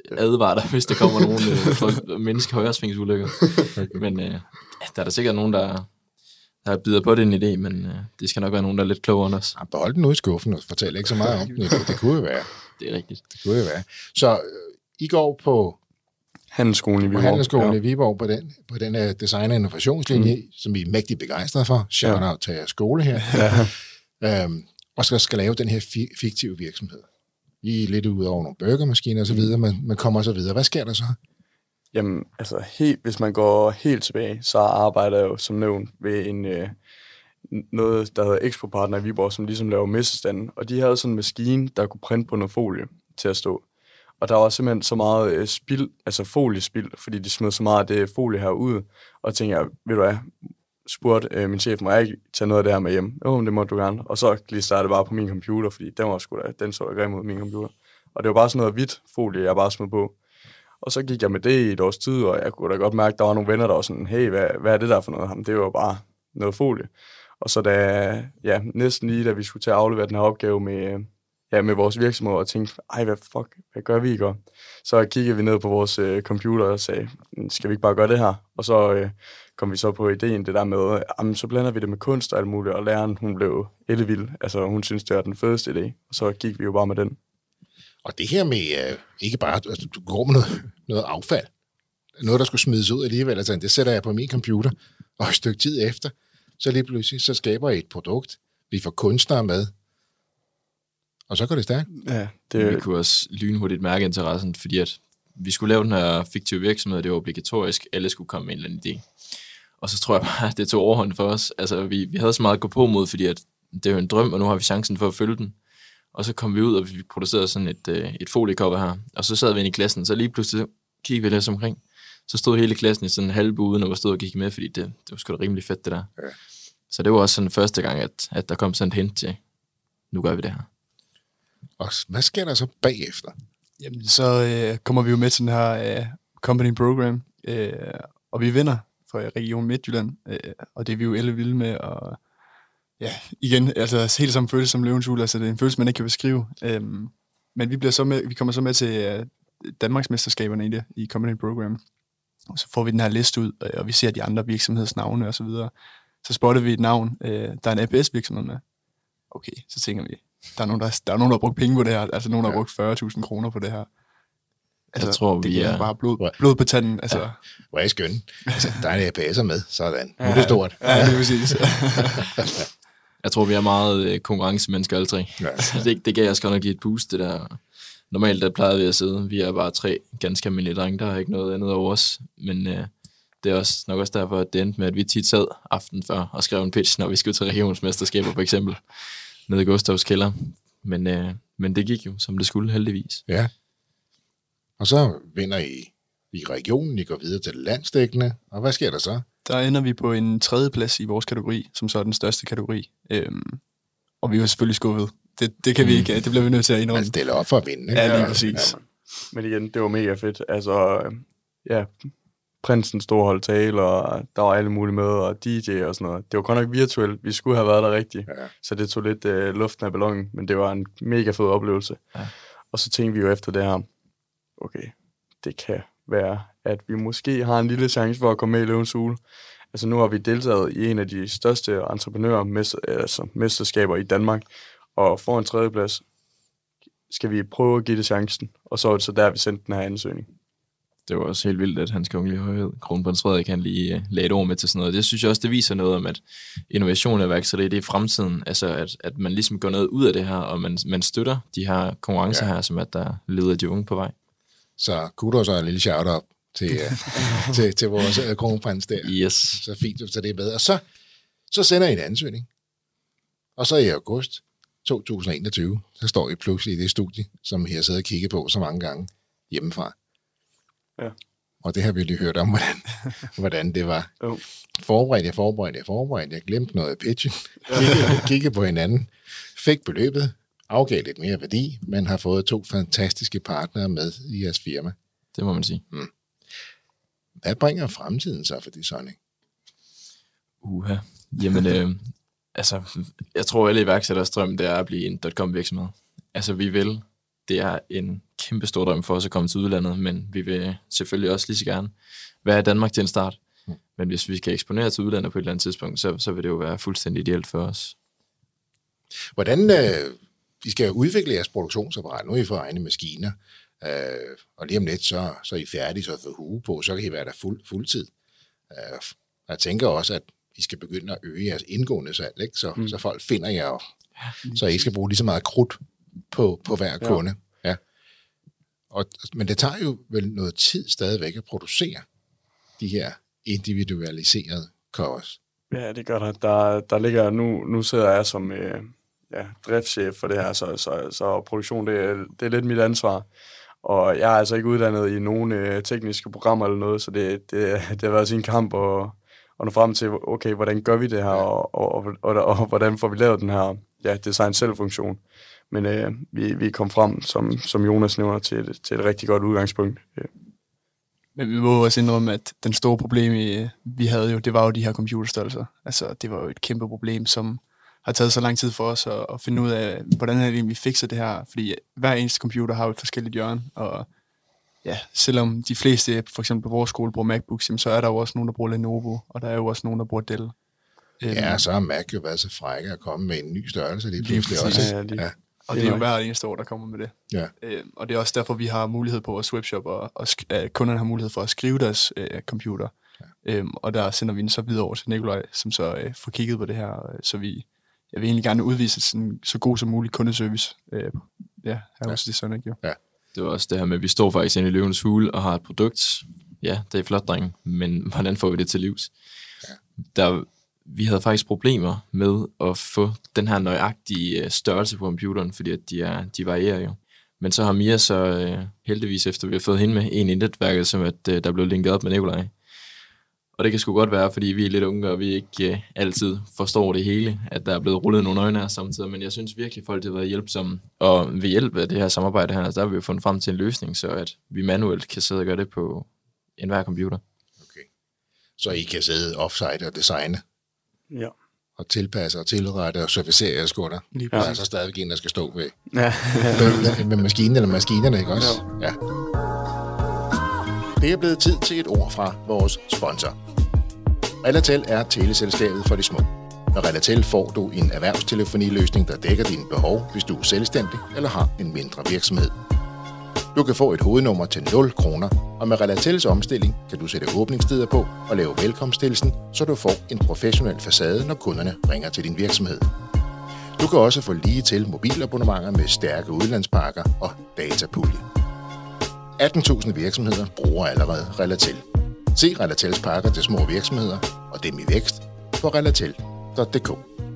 S5: advare dig, hvis der kommer nogen øh, folk, menneske højresvingsulykker. Men øh, der er der sikkert nogen, der, der bider på den idé, men øh, det skal nok være nogen, der er lidt klogere end os.
S3: Ja, behold den ude i skuffen og fortæl ikke så meget om den. Det, det kunne jo være.
S5: Det er rigtigt.
S3: Det kunne jo være. Så øh, I går på
S4: Handelsskolen i Viborg.
S3: Handelsskolen
S4: ja.
S3: i Viborg på den, på den uh, design- og innovationslinje, mm. som I er mægtig begejstrede for. Shout out til jeres skole her. Ja. øhm, og skal, skal lave den her fi- fiktive virksomhed. I er lidt ude over nogle burgermaskiner og så videre, men man kommer så videre. Hvad sker der så?
S4: Jamen, altså, helt, hvis man går helt tilbage, så arbejder jeg jo som nævnt ved en, øh, noget, der hedder Expo Partner i Viborg, som ligesom laver messestanden. Og de havde sådan en maskine, der kunne printe på noget folie til at stå. Og der var simpelthen så meget øh, spild, altså foliespild, fordi de smed så meget af det folie herude. Og tænkte jeg, ved du hvad, spurgte øh, min chef, må jeg ikke tage noget af det her med hjem? Jo, det må du gerne. Og så lige startede det bare på min computer, fordi den, var sgu da, den så da grim ud min computer. Og det var bare sådan noget hvidt folie, jeg bare smed på. Og så gik jeg med det i et års tid, og jeg kunne da godt mærke, at der var nogle venner, der var sådan, hey, hvad, hvad er det der for noget? Jamen, det var bare noget folie. Og så da, ja, næsten lige da vi skulle til at aflevere den her opgave med, ja, med vores virksomhed, og tænkte, ej, hvad fuck, hvad gør vi ikke? Så kiggede vi ned på vores øh, computer og sagde, skal vi ikke bare gøre det her? Og så øh, kom vi så på ideen, det der med, jamen, så blander vi det med kunst og alt muligt, og læreren, hun blev ellevild. Altså, hun synes det var den fedeste idé, og så gik vi jo bare med den.
S3: Og det her med, øh, ikke bare, altså, du går med noget, noget affald, noget, der skulle smides ud alligevel, altså, det sætter jeg på min computer, og et stykke tid efter, så lige pludselig, så skaber jeg et produkt, vi får kunstnere med, og så går det stærkt.
S4: Ja, det...
S5: Vi kunne også lynhurtigt mærke interessen, fordi at vi skulle lave den her fiktive virksomhed, det var obligatorisk, alle skulle komme med en eller anden idé. Og så tror jeg bare, at det tog overhånd for os. Altså, vi, vi havde så meget at gå på mod, fordi at det er jo en drøm, og nu har vi chancen for at følge den. Og så kom vi ud, og vi producerede sådan et, øh, et foliecover her. Og så sad vi inde i klassen, så lige pludselig kiggede vi lidt omkring. Så stod hele klassen i sådan en halv uden, og var stod og gik med, fordi det, det var sgu da rimelig fedt, det der. Ja. Så det var også sådan første gang, at, at der kom sådan et hint til, nu gør vi det her.
S3: Og hvad sker der så bagefter?
S6: Jamen, så øh, kommer vi jo med til den her øh, company program, øh, og vi vinder fra Region Midtjylland, øh, og det er vi jo alle vilde med, og ja, igen, altså helt samme følelse som løvens hule, altså det er en følelse, man ikke kan beskrive, øh, men vi, bliver så med, vi kommer så med til øh, Danmarksmesterskaberne i det, i company program, og så får vi den her liste ud, øh, og vi ser de andre virksomhedsnavne og så videre. Så spotter vi et navn, øh, der er en A P S-virksomhed med. Okay, så tænker vi, der er nogen, der, der er nogen, der har brugt penge på det her. Altså nogen, der har brugt fyrre tusind kroner på det her. Altså,
S5: jeg tror,
S6: det
S5: vi er...
S6: bare blod, blod på tanden. Altså.
S3: Ja. Hvor er I skønne. Altså, der er en A P S'er med, sådan. Nu er det stort.
S6: Ja, ja, det er præcis.
S5: Jeg tror, vi er meget øh, konkurrencemennesker alle tre. Ja. det, det gav os godt nok et boost, det der. Normalt, der plejede vi at sidde. Vi er bare tre ganske almindelige drenge, der har ikke noget andet over os. Men øh, det er også nok også derfor, at det endte med, at vi tit sad aften før og skrev en pitch, når vi skulle til regionsmesterskaber, for eksempel. Nede i Gustavs kælder. Men, øh, men det gik jo, som det skulle, heldigvis.
S3: Ja. Og så vinder I i regionen, I går videre til landsdækkende, og hvad sker der så?
S6: Der ender vi på en tredje plads i vores kategori, som så er den største kategori. Øhm, og vi er selvfølgelig skuffet. Det, det kan vi ikke, det bliver vi nødt til at indrømme.
S3: Man stiller op for at vinde, ikke?
S6: Ja, lige
S4: Ja,
S6: præcis.
S4: ja. Men igen, det var mega fedt. Altså, ja, prinsen stod og holdt tale, og der var alle mulige med, og D J og sådan noget. Det var godt nok virtuelt. Vi skulle have været der rigtigt. Ja. Så det tog lidt uh, luften af ballonen, men det var en mega fed oplevelse. Ja. Og så tænkte vi jo efter det her, okay, det kan være, at vi måske har en lille chance for at komme med i Løvens Hule. Altså nu har vi deltaget i en af de største entreprenører, altså mesterskaber i Danmark, og for en tredjeplads skal vi prøve at give det chancen, og så er det så der, vi sendte den her ansøgning.
S5: Det var også helt vildt, at hans kongelige højhed, kronprins Frederik, kan lige uh, lagde et ord med til sådan noget. Det synes jeg også, det viser noget om, at innovation er iværksætteri, det er fremtiden. Altså, at, at man ligesom går noget ud af det her, og man, man støtter de her konkurrencer ja. her, som at der leder de unge på vej.
S3: Så kudos og en lille shout-out til, uh, til, til vores uh, kronprins der.
S5: Yes.
S3: Så fint, så det er bedre. Og så, så sender I en ansøgning. Og så i august to tusind og enogtyve, så står I pludselig i det studie, som I har siddet og kigget på så mange gange hjemmefra.
S4: Ja.
S3: Og det har vi lige hørt om, hvordan, hvordan det var.
S4: Oh.
S3: Forberedt, jeg forberedt, jeg forberedt. Jeg glemte noget af pitchen. Kiggede, kiggede på hinanden. Fik beløbet. Afgav lidt mere værdi, men har fået to fantastiske partnere med i jeres firma.
S5: Det må man sige.
S3: Mm. Hvad bringer fremtiden så for Disonic?
S5: Uha. Jamen, øh, altså, jeg tror, alle iværksætteres drøm, det er at blive en .com virksomhed. Altså, vi vil. Det er en kæmpe stor drøm for os at komme til udlandet, men vi vil selvfølgelig også lige så gerne være i Danmark til en start. Mm. Men hvis vi kan eksponere til udlandet på et eller andet tidspunkt, så, så vil det jo være fuldstændig ideelt for os.
S3: Hvordan, øh, I skal udvikle jeres produktionsapparat, nu er I for egne maskiner, øh, og lige om lidt, så, så er I færdige, så får hue på, så kan I være der fuld, fuldtid. Øh, jeg tænker også, at I skal begynde at øge jeres indgående salg, ikke? Så, mm. så folk finder jer, og, så I skal bruge lige så meget krudt på, på hver kunde. Ja. Ja. Og, men det tager jo vel noget tid stadigvæk at producere de her individualiserede covers.
S4: Ja, det gør der. Der, der ligger, nu, nu sidder jeg som øh, ja, driftschef for det her, så, så, så produktion, det er, det er lidt mit ansvar. Og jeg er altså ikke uddannet i nogen øh, tekniske programmer eller noget, så det, det, det har været sin kamp at, at nå frem til, okay, hvordan gør vi det her, og, og, og, og, og hvordan får vi lavet den her ja, design-selv-funktion. Men øh, vi, vi kom frem, som, som Jonas nævner, til et, til et rigtig godt udgangspunkt.
S6: Men vi må også indrømme, at den store problem, vi, vi havde jo, det var jo de her computerstørrelser. Altså, det var jo et kæmpe problem, som har taget så lang tid for os at, at finde ud af, hvordan er det egentlig, vi fikser det her. Fordi hver eneste computer har jo et forskelligt hjørne, og ja, selvom de fleste, for eksempel på vores skole, bruger MacBooks, så er der jo også nogen, der bruger Lenovo, og der er jo også nogen, der bruger Dell.
S3: Ja, så har Mac jo været så frække at komme med en ny størrelse lige pludselig også.
S6: Ja, lige. Ja. Og det er jo hver eneste år, der kommer med det. Ja. Øh, og det er også derfor, vi har mulighed på vores webshop, og, og sk- uh, kunderne har mulighed for at skrive deres uh, computer. Ja. Øhm, og der sender vi den så videre over til Nikolaj, som så uh, får kigget på det her. Så vi, jeg vil egentlig gerne udvise sådan, så god som mulig kundeservice. Uh, ja, her ja. Også det sådan, ikke jo? Ja.
S5: Det var også det her med, at vi står faktisk inde i løvens hule og har et produkt. Ja, det er flot, dreng, men hvordan får vi det til livs? Ja. Der Vi havde faktisk problemer med at få den her nøjagtige størrelse på computeren, fordi at de, er, de varierer jo. Men så har Mia så øh, heldigvis, efter vi har fået hende med, en i netværket, som at øh, der blev linket op med Nikolaj. Og det kan sgu godt være, fordi vi er lidt unge, og vi ikke øh, altid forstår det hele, at der er blevet rullet nogle øjne her samtidig. Men jeg synes virkelig, folk har været hjælpsomme. Og ved hjælp af det her samarbejde her, der har vi jo fundet frem til en løsning, så at vi manuelt kan sidde og gøre det på enhver computer. Okay.
S3: Så I kan sidde offsite og designe?
S4: Ja.
S3: Og tilpasse og tilrette og servicere jeres kunder. Ja. Der er så stadigvæk en, der skal stå ved.
S4: Ja.
S3: med, med maskinen eller maskinerne, ikke også? Ja. Ja. Det er blevet tid til et ord fra vores sponsor. Relatel er teleselskabet for de små. Med Relatel får du en erhvervstelefoniløsning, der dækker dine behov, hvis du er selvstændig eller har en mindre virksomhed. Du kan få et hovednummer til nul kroner, og med Relatels omstilling kan du sætte åbningstider på og lave velkomsthilsen, så du får en professionel facade, når kunderne ringer til din virksomhed. Du kan også få lige til mobilabonnementer med stærke udlandspakker og datapulje. atten tusind virksomheder bruger allerede Relatel. Se Relatels pakker til små virksomheder og dem i vækst på relatel punktum d k.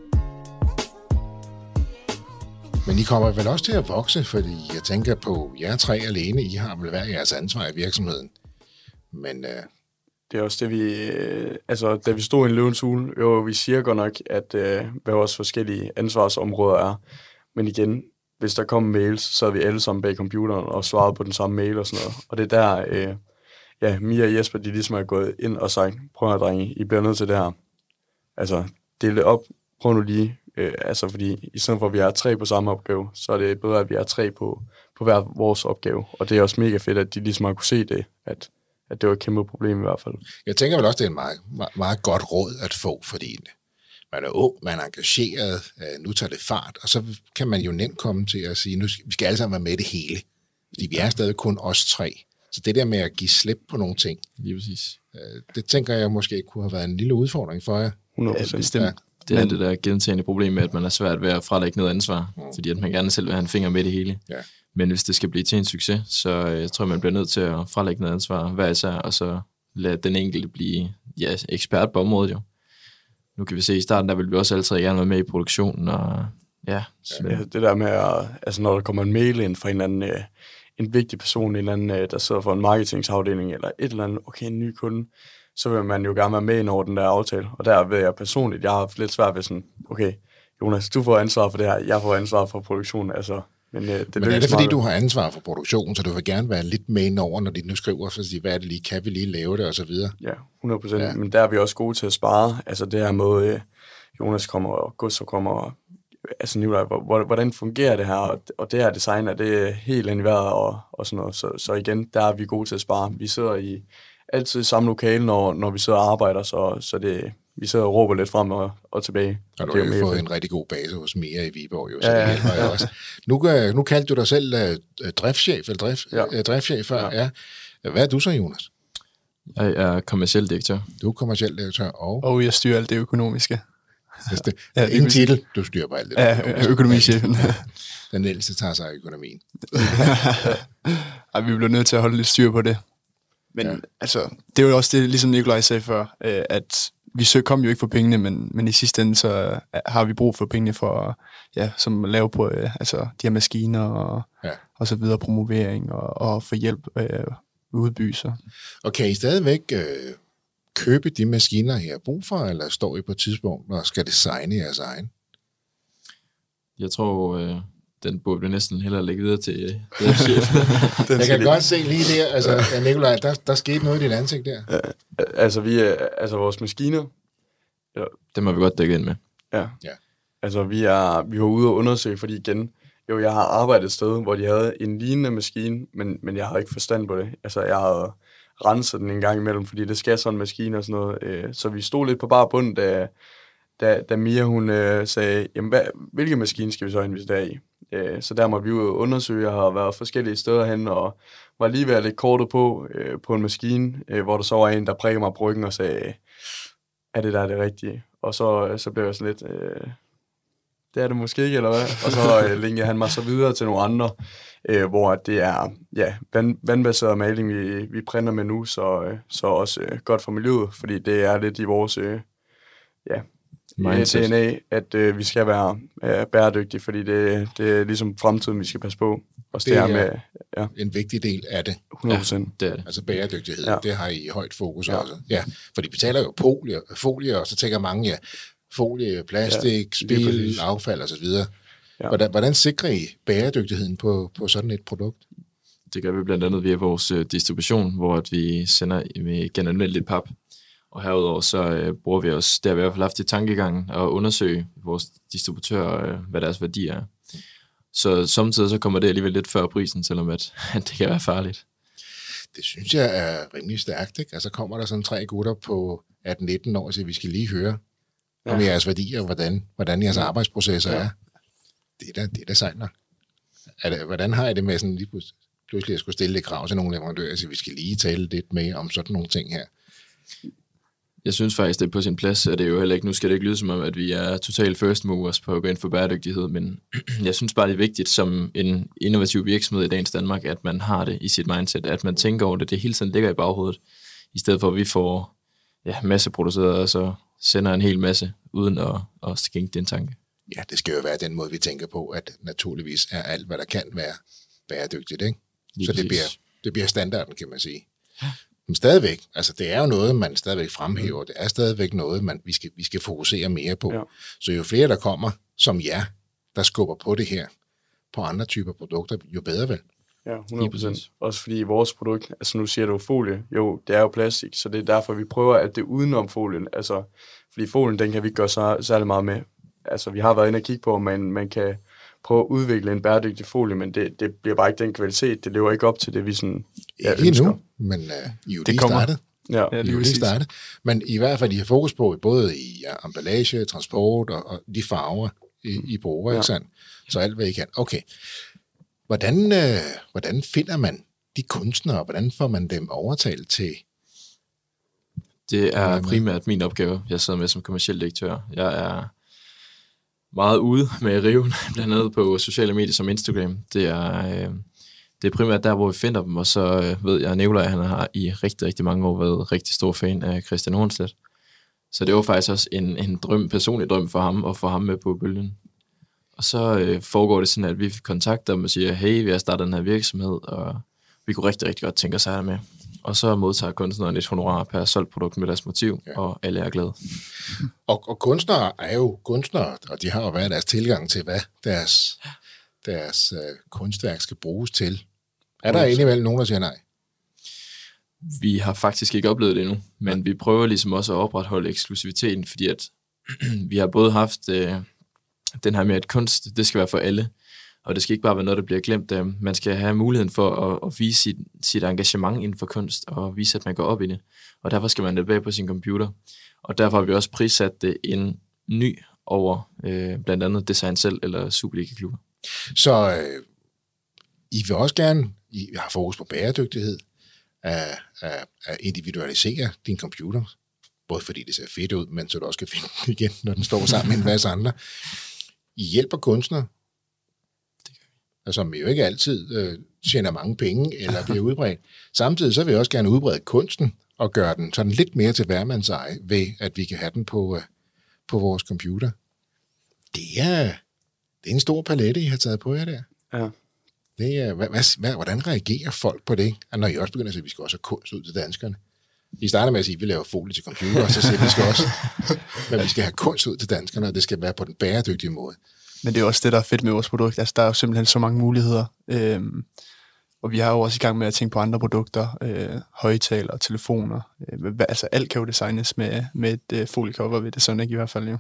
S3: Men I kommer vel også til at vokse, fordi jeg tænker på jer tre alene. I har vel hver jeres ansvar i virksomheden. Men øh...
S4: det er også det, vi... Øh, altså, da vi stod i en løvens hule, jo, vi siger godt nok, at øh, hvad vores forskellige ansvarsområder er. Men igen, hvis der kom mails, så havde vi alle sammen bag computeren og svarede på den samme mail og sådan noget. Og det er der, øh, ja, Mia og Jesper, de ligesom er gået ind og sagt, prøv at drenge, I bliver nødt til det her. Altså, dele det op. Prøv nu lige... Øh, altså fordi i stedet for at vi er tre på samme opgave, så er det bedre, at vi er tre på, på hver vores opgave. Og det er også mega fedt, at de ligesom har kunne se det, at, at det var et kæmpe problem i hvert fald.
S3: Jeg tænker vel også, det er en meget, meget, meget godt råd at få, fordi man er ung, man er engageret, øh, nu tager det fart, og så kan man jo nemt komme til at sige, nu skal, vi skal alle sammen være med det hele. Fordi vi er stadig kun os tre. Så det der med at give slip på nogle ting,
S5: lige præcis.
S3: Øh, det tænker jeg måske kunne have været en lille udfordring for jer.
S4: hundrede procent. Ja, bestemt. Ja.
S5: Det er Men, det der gentagende problem med, at man er svært ved at frelægge noget ansvar, mm. fordi at man gerne selv vil have en finger med det hele. Ja. Men hvis det skal blive til en succes, så jeg tror man bliver nødt til at frelægge noget ansvar hver især, og så lade den enkelte blive ja, ekspert på området jo. Nu kan vi se, i starten der vil vi også altid gerne være med i produktionen, og ja.
S4: Så. Ja, det der med, at, altså når der kommer en mail ind fra en eller anden, en vigtig person, en eller anden, der sidder for en marketingsafdeling, eller et eller andet, okay, en ny kunde, så vil man jo gerne være med ind over den der aftale. Og der ved jeg personligt, jeg har haft lidt svært ved sådan, okay, Jonas, du får ansvar for det her, jeg får ansvar for produktionen. Altså, men øh, det
S3: men er det fordi, du har ansvar for produktionen, så du vil gerne være lidt med ind over, når de nu skriver, for at sige, hvad er det lige, kan vi lige lave det, og så videre?
S4: Ja, hundrede procent. Ja. Men der er vi også gode til at spare. Altså det her med, øh, Jonas kommer, og Gustav kommer, og altså Nikolaj, hvordan fungerer det her, og det her design, er det helt ind i vejret og, og sådan noget. Så, så igen, der er vi gode til at spare. Vi sidder i altid i samme lokale, når, når vi sidder og arbejder, så, så det, vi sidder og råber lidt frem og, og tilbage.
S3: Og du
S4: det
S3: har jo fået en rigtig god base hos Mia i Viborg, jo, så ja, det hjælper ja. også. Nu, nu kaldte du dig selv uh, driftchef, eller drift, ja. uh, driftchef før, ja. ja. Hvad er du så, Jonas?
S5: Jeg er kommerciel direktør.
S3: Du er kommerciel direktør, og?
S6: Og jeg styrer alt det økonomiske.
S3: Det, det er ingen titel, du styrer på alt det.
S6: Ja, økonomichefen.
S3: Den ældste tager sig af økonomien.
S6: Ej, vi bliver nødt til at holde lidt styr på det. Men ja. altså, det er jo også det, ligesom Nikolaj sagde før, at vi søger kom jo ikke for pengene, men, men i sidste ende, så har vi brug for pengene for, ja, som at lave på altså, de her maskiner og, ja. og så videre, promovering og, og få hjælp øh, udbyser.
S3: Og kan I stadigvæk øh, købe de maskiner, I har brug for, eller står I på et tidspunkt og skal designe jeres egen?
S5: Jeg tror, øh, den burde vi næsten hellere lægge videre til øh, chefen.
S3: Jeg kan godt se lige der, altså Nikolaj, der, der skete noget i dit ansigt der.
S4: Ja, altså, vi er, altså vores maskiner...
S5: Ja. Dem har vi godt dækket ind med.
S4: Ja.
S3: ja.
S4: Altså, vi, er, vi var ude og undersøge, fordi igen... Jo, jeg har arbejdet et sted, hvor de havde en lignende maskine, men, men jeg havde ikke forstand på det. Altså, jeg havde renset den en gang imellem, fordi det skal sådan en maskine og sådan noget. Så vi stod lidt på bare bunden, da, da, da Mia, hun øh, sagde, jamen, hvad, hvilke maskine skal vi så investere i? Øh, så der måtte vi jo undersøge, og har været forskellige steder hen, og var lige ved at lægge kortet på, øh, på en maskine, øh, hvor der så var en, der prikkede mig på ryggen og sagde, er det der det rigtige? Og så, så blev jeg sådan lidt... Øh, det er det måske ikke, eller hvad? Og så øh, linkede han mig så videre til nogle andre, øh, hvor det er ja, vand, vandbaseret maling, vi, vi printer med nu, så, øh, så også øh, godt for miljøet, fordi det er lidt i vores øh, ja, D N A, at øh, vi skal være øh, bæredygtige, fordi det, det er ligesom fremtiden, vi skal passe på. Også
S3: det er
S4: med, ja.
S3: en vigtig del af det.
S4: hundrede procent.
S5: Ja, det er det.
S3: Altså bæredygtighed, ja. Det har I højt fokus
S4: ja.
S3: også. Ja, fordi vi taler jo folie, folie, og så tænker mange, ja, folie, plastik, ja, spil, affald og så videre. Ja. Hvordan, hvordan sikrer I bæredygtigheden på, på sådan et produkt?
S5: Det gør vi blandt andet via vores uh, distribution, hvor at vi sender med genanvendeligt pap. Og herudover så uh, bruger vi også, der har vi i hvert fald haft i tankegangen, at undersøge vores distributører, uh, hvad deres værdi er. Så samtidig så kommer det alligevel lidt før prisen, selvom at, at det kan være farligt.
S3: Det synes jeg er rimelig stærkt, ikke? Altså kommer der sådan tre gutter på atten nitten år, så vi skal lige høre om ja. jeres værdier, og hvordan, hvordan jeres arbejdsprocesser ja. er. Det er da, det er da sejt nok. Er det, hvordan har I det med sådan lige pludselig, pludselig at skulle stille et krav til nogle leverandører, så vi skal lige tale lidt mere om sådan nogle ting her?
S5: Jeg synes faktisk, det er på sin plads, at det er jo heller ikke, nu skal det ikke lyde som om, at vi er total first movers på at gå ind for bæredygtighed, men jeg synes bare, det er vigtigt som en innovativ virksomhed i dagens Danmark, at man har det i sit mindset, at man tænker over det, det hele tiden ligger i baghovedet, i stedet for at vi får ja, masseproduceret, og så sender en hel masse, uden at, at skænke den tanke.
S3: Ja, det skal jo være den måde, vi tænker på, at naturligvis er alt, hvad der kan være bæredygtigt, ikke? Lige så det bliver, det bliver standarden, kan man sige. Ja. Men stadigvæk, altså det er jo noget, man stadigvæk fremhæver. Det er stadigvæk noget, man, vi, skal, vi skal fokusere mere på. Ja. Så jo flere, der kommer som jer, der skubber på det her, på andre typer produkter, jo bedre vel.
S4: Ja, hundrede procent. Også fordi vores produkt, altså nu siger du folie, jo, det er jo plastik, så det er derfor, vi prøver, at det er udenom folien. Altså, fordi folien, den kan vi ikke gøre så, særlig meget med. Altså, vi har været inde og kigge på, om man, man kan prøve at udvikle en bæredygtig folie, men det, det bliver bare ikke den kvalitet. Det lever ikke op til det, vi sådan ja,
S3: ikke ønsker. Nu, men uh, I er jo lige startet.
S4: Ja,
S3: I er jo lige startet. Men i hvert fald, I har fokus på både i ja, emballage, transport og, og de farver, I, I bruger, ja. Ikke sandt? Så alt, hvad I kan. Okay. Hvordan, øh, hvordan finder man de kunstnere, hvordan får man dem overtalt til?
S5: Det er primært min opgave. Jeg sidder med som kommerciel direktør. Jeg er meget ude med riven, blandt andet på sociale medier som Instagram. Det er, øh, det er primært der, hvor vi finder dem, og så øh, ved jeg, at Nikolaj han har i rigtig, rigtig mange år været rigtig stor fan af Christian Hornstedt. Så det var faktisk også en, en drøm, personlig drøm for ham, at få ham med på bølgen. Og så øh, foregår det sådan, at vi kontakter dem og siger, hey, vi har startet den her virksomhed, og vi kunne rigtig, rigtig godt tænke os her med. Og så modtager kunstneren et honorar per solgt produkt med deres motiv, ja. Og alle er glade.
S3: Og, og kunstnere er jo kunstnere, og de har jo været deres tilgang til, hvad deres, deres øh, kunstværk skal bruges til. Er der indimellem nogen, der siger nej?
S5: Vi har faktisk ikke oplevet det endnu, men ja. Vi prøver ligesom også at opretholde eksklusiviteten, fordi at vi har både haft... Øh, den her med, at kunst, det skal være for alle. Og det skal ikke bare være noget, der bliver glemt. Man skal have muligheden for at, at vise sit, sit engagement inden for kunst, og vise, at man går op i det. Og derfor skal man det bag på sin computer. Og derfor har vi også prissat det en ny over øh, blandt andet Design Selv eller Superliga-klubber.
S3: Så øh, I vil også gerne, I har fokus på bæredygtighed, at, at, at individualisere din computer, både fordi det ser fedt ud, men så du også kan finde den igen, når den står sammen med en masse andre. I hjælper kunstnere, som jo ikke altid øh, tjener mange penge eller bliver udbredt. Samtidig så vil jeg også gerne udbrede kunsten og gøre den sådan lidt mere til hvermandseje ved, at vi kan have den på, øh, på vores computer. Det er, det er en stor palette, I har taget på jer der.
S4: Ja.
S3: Det er, hvad, hvad, hvordan reagerer folk på det, når I også begynder at sige, at vi skal også have kunst ud til danskerne? I starter med at sige, at vi laver folie til computer, og så siger vi, skal også, men vi skal have kunst ud til danskerne, og det skal være på den bæredygtige måde.
S6: Men det er også det, der er fedt med vores produkt. Altså, der er jo simpelthen så mange muligheder. Øhm, og vi har jo også i gang med at tænke på andre produkter. Øh, højtaler, telefoner. Øh, altså, alt kan jo designes med, med et øh, foliecover ved det, sådan ikke i hvert fald jo.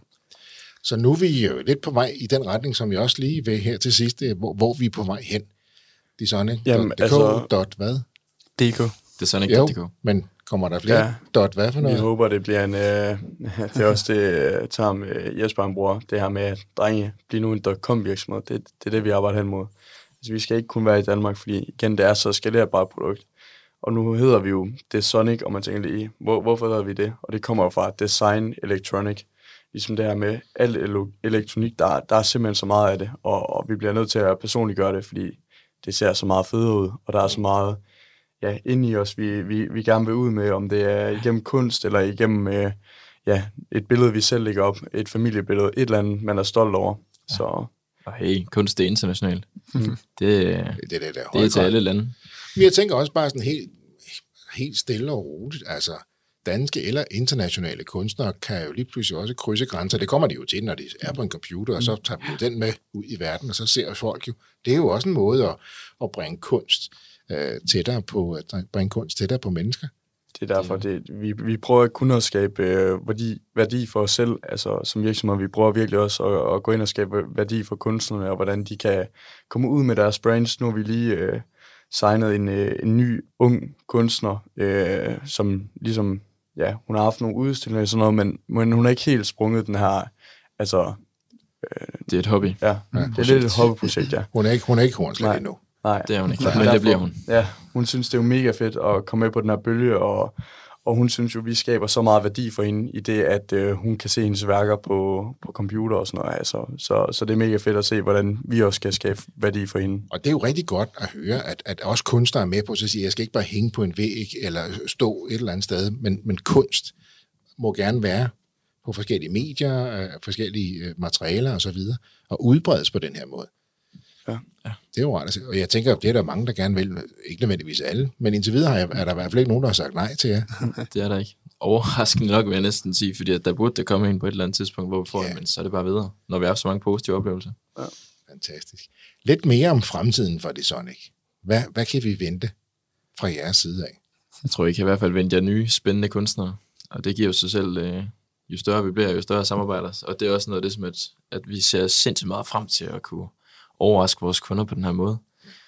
S3: Så nu er vi jo lidt på vej i den retning, som jeg også lige vil her til sidst, hvor, hvor vi er på vej hen. Disonic.
S4: Jamen,
S3: dot,
S4: altså...
S3: Dot, hvad?
S6: D K.
S5: Disonic
S3: Jo,
S5: punktum d k.
S3: men kommer der flere?
S4: Ja.
S3: Dot, hvad for noget?
S4: Vi håber, det bliver en... Øh, det er også det, tager med Jesper, han bruger. Det her med, at drenge bliver nu en .com-virksomhed. Det, det er det, vi arbejder hen mod. Altså, vi skal ikke kun være i Danmark, fordi igen, det er så skalerbart produkt. Og nu hedder vi jo Disonic, og man tænker lige, hvor, hvorfor hedder vi det? Og det kommer jo fra Design Electronic. Ligesom det her med al elektronik, der, der er simpelthen så meget af det, og, og vi bliver nødt til at personligt gøre det, fordi det ser så meget federe ud, og der er så meget ja, inde i os, vi, vi, vi gerne vil ud med, om det er igennem kunst, eller igennem øh, ja, et billede, vi selv lægger op, et familiebillede, et eller andet, man er stolt over. Ja. Så.
S5: Og hey, kunst det er internationalt.
S3: Mm.
S5: Det,
S3: det, det, det,
S5: det er til alle lande.
S3: Men jeg tænker også bare sådan helt, helt stille og roligt, altså danske eller internationale kunstnere kan jo lige pludselig også krydse grænser. Det kommer de jo til, når de er på en computer, og så tager vi den med ud i verden, og så ser folk jo. Det er jo også en måde at, at bringe kunst øh, tættere på, at bringe kunst tættere på mennesker.
S4: Det er derfor, det, vi, vi prøver kun at skabe øh, værdi, værdi for os selv, altså som virksomhed. Vi prøver virkelig også at, at gå ind og skabe værdi for kunstnerne, og hvordan de kan komme ud med deres brands. Nu har vi lige øh, signet en, øh, en ny, ung kunstner, øh, som ligesom... Ja, hun har haft nogle udstillinger og sådan noget, men, men hun er ikke helt sprunget den her, altså...
S5: Øh, det er et hobby.
S4: Ja, ja det er lidt et hobbyprojekt, ja.
S3: Hun er ikke, hun er ikke hornslet endnu.
S4: Nej.
S5: Det er hun ikke, men derfor, det bliver hun.
S4: Ja, hun synes, det er jo mega fedt at komme med på den her bølge, og, og hun synes jo, vi skaber så meget værdi for hende i det, at øh, hun kan se hendes værker på, på computer og sådan noget. Altså, så, så det er mega fedt at se, hvordan vi også skal skabe værdi for hende.
S3: Og det er jo rigtig godt at høre, at, at også kunstnere er med på, så at sige, jeg skal ikke bare hænge på en væg eller stå et eller andet sted, men, men kunst må gerne være på forskellige medier, øh, forskellige øh, materialer osv., og udbredes på den her måde.
S4: Ja.
S3: Ja. Det er jo rart at se. Og jeg tænker, det er der mange, der gerne vil, ikke nødvendigvis alle, men indtil videre er der i hvert fald ikke nogen, der har sagt nej til jer.
S5: Det er der ikke. Overraskende nok, vil jeg næsten sige, fordi at der burde det komme ind på et eller andet tidspunkt, hvor vi får ja. det, men så er det bare videre, når vi har så mange positive oplevelser.
S3: Ja. Fantastisk. Lidt mere om fremtiden for Disonic. Hvad, hvad kan vi vente fra jeres side af?
S5: Jeg tror, I kan i hvert fald vente jer nye, spændende kunstnere, og det giver jo sig selv, øh, jo større vi bliver, jo større samarbejder, og det er også noget af det, som at, at vi ser sindssygt meget frem til at kunne overraske vores kunder på den her måde.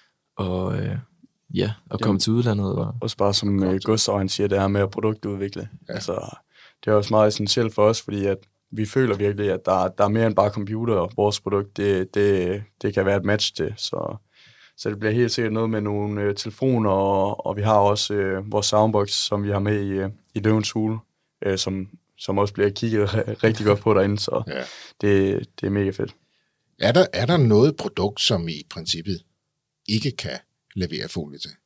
S5: Og øh, ja, og komme Jamen, til udlandet. Og
S4: også bare som uh, Gustav han siger, det her med at produktudvikle. Ja. Altså, det er også meget essentielt for os, fordi at vi føler virkelig, at der, der er mere end bare computer, og vores produkt, det, det, det kan være et match til. Så, så det bliver helt sikkert noget med nogle uh, telefoner, og, og vi har også uh, vores soundbox, som vi har med i, uh, i Løvens Hule, uh, som, som også bliver kigget rigtig godt på derinde, så ja. det, det er mega fedt.
S3: Er der, er der noget produkt, som i princippet ikke kan levere folie til?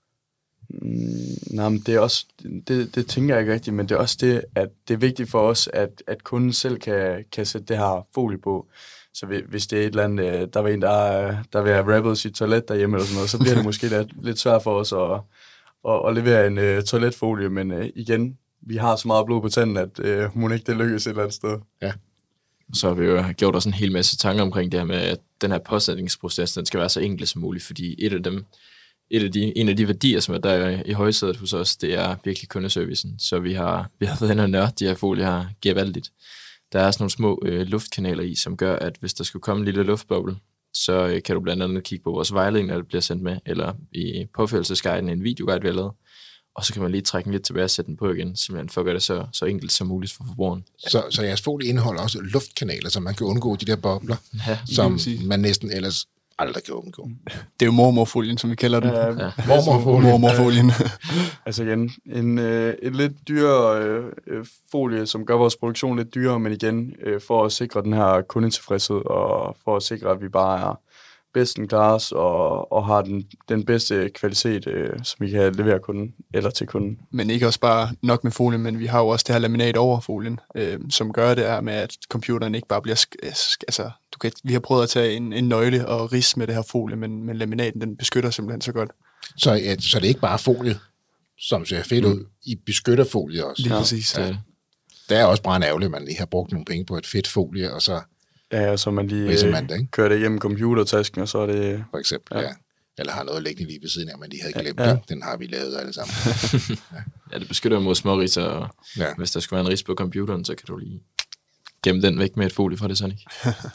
S4: Mm, nej, men det er også, det, det tænker jeg ikke rigtigt, men det er også det, at det er vigtigt for os, at, at kunden selv kan, kan sætte det her folie på. Så hvis det er et eller andet, der var en, der, der vil have rappet sit toilet derhjemme eller sådan noget, så bliver det måske lidt, lidt svært for os at, at, at levere en uh, toiletfolie, men uh, igen, vi har så meget blod på tanden, at uh, må ikke det lykkes et eller andet sted.
S5: Ja. Så har vi jo gjort os en hel masse tanker omkring det her med, at den her påsætningsproces, den skal være så enkel som muligt, fordi et af dem, et af de, en af de værdier, som er der i højsædet hos os, det er virkelig kundeservicen. Så vi har, vi har været inde og nørde de her folier her gevaldigt. Der er sådan nogle små øh, luftkanaler i, som gør, at hvis der skulle komme en lille luftboble, så øh, kan du blandt andet kigge på vores vejledning, der bliver sendt med, eller i påførelsesguiden, en videoguide, vi har lavet. Og så kan man lige trække den lidt tilbage og sætte den på igen, simpelthen for at gøre det så, så enkelt som muligt for forbrugeren.
S3: Så, så jeres folie indeholder også luftkanaler, så man kan undgå de der bobler,
S5: ja,
S3: som man næsten ellers aldrig kan undgå.
S6: Det er jo mormorfolien, som vi kalder den.
S4: Ja,
S6: ja.
S3: Mormorfolien.
S6: Mormorfolien.
S4: Altså igen, en, øh, en lidt dyrere øh, folie, som gør vores produktion lidt dyrere, men igen, øh, for at sikre den her kundetilfredshed, og for at sikre, at vi bare er best in class, og, og har den, den bedste kvalitet, øh, som vi kan levere kunden, eller til kunden.
S6: Men ikke også bare nok med folien, men vi har jo også det her laminat over folien, øh, som gør det her med, at computeren ikke bare bliver... Sk- sk- altså, du kan, vi har prøvet at tage en, en nøgle og ridse med det her folie, men, men laminaten, den beskytter simpelthen så godt.
S3: Så, ja, så det er ikke bare folie, som ser fedt ud, I beskytter folie også.
S6: Lige præcis.
S3: Ja. Det er også bare ærgerligt, at man lige har brugt nogle penge på et fedt folie, og så...
S4: Ja, så man lige
S3: man det,
S4: kører det igennem computertasken, og så er det...
S3: For eksempel, ja. ja. Eller har noget liggende lige ved siden af, man lige havde glemt ja.
S4: Ja.
S3: det. Den har vi lavet alle sammen.
S5: ja. ja, det beskytter mod småris, og
S3: ja.
S5: hvis der skulle være en ris på computeren, så kan du lige gemme den væk med et folie fra det, Sonic.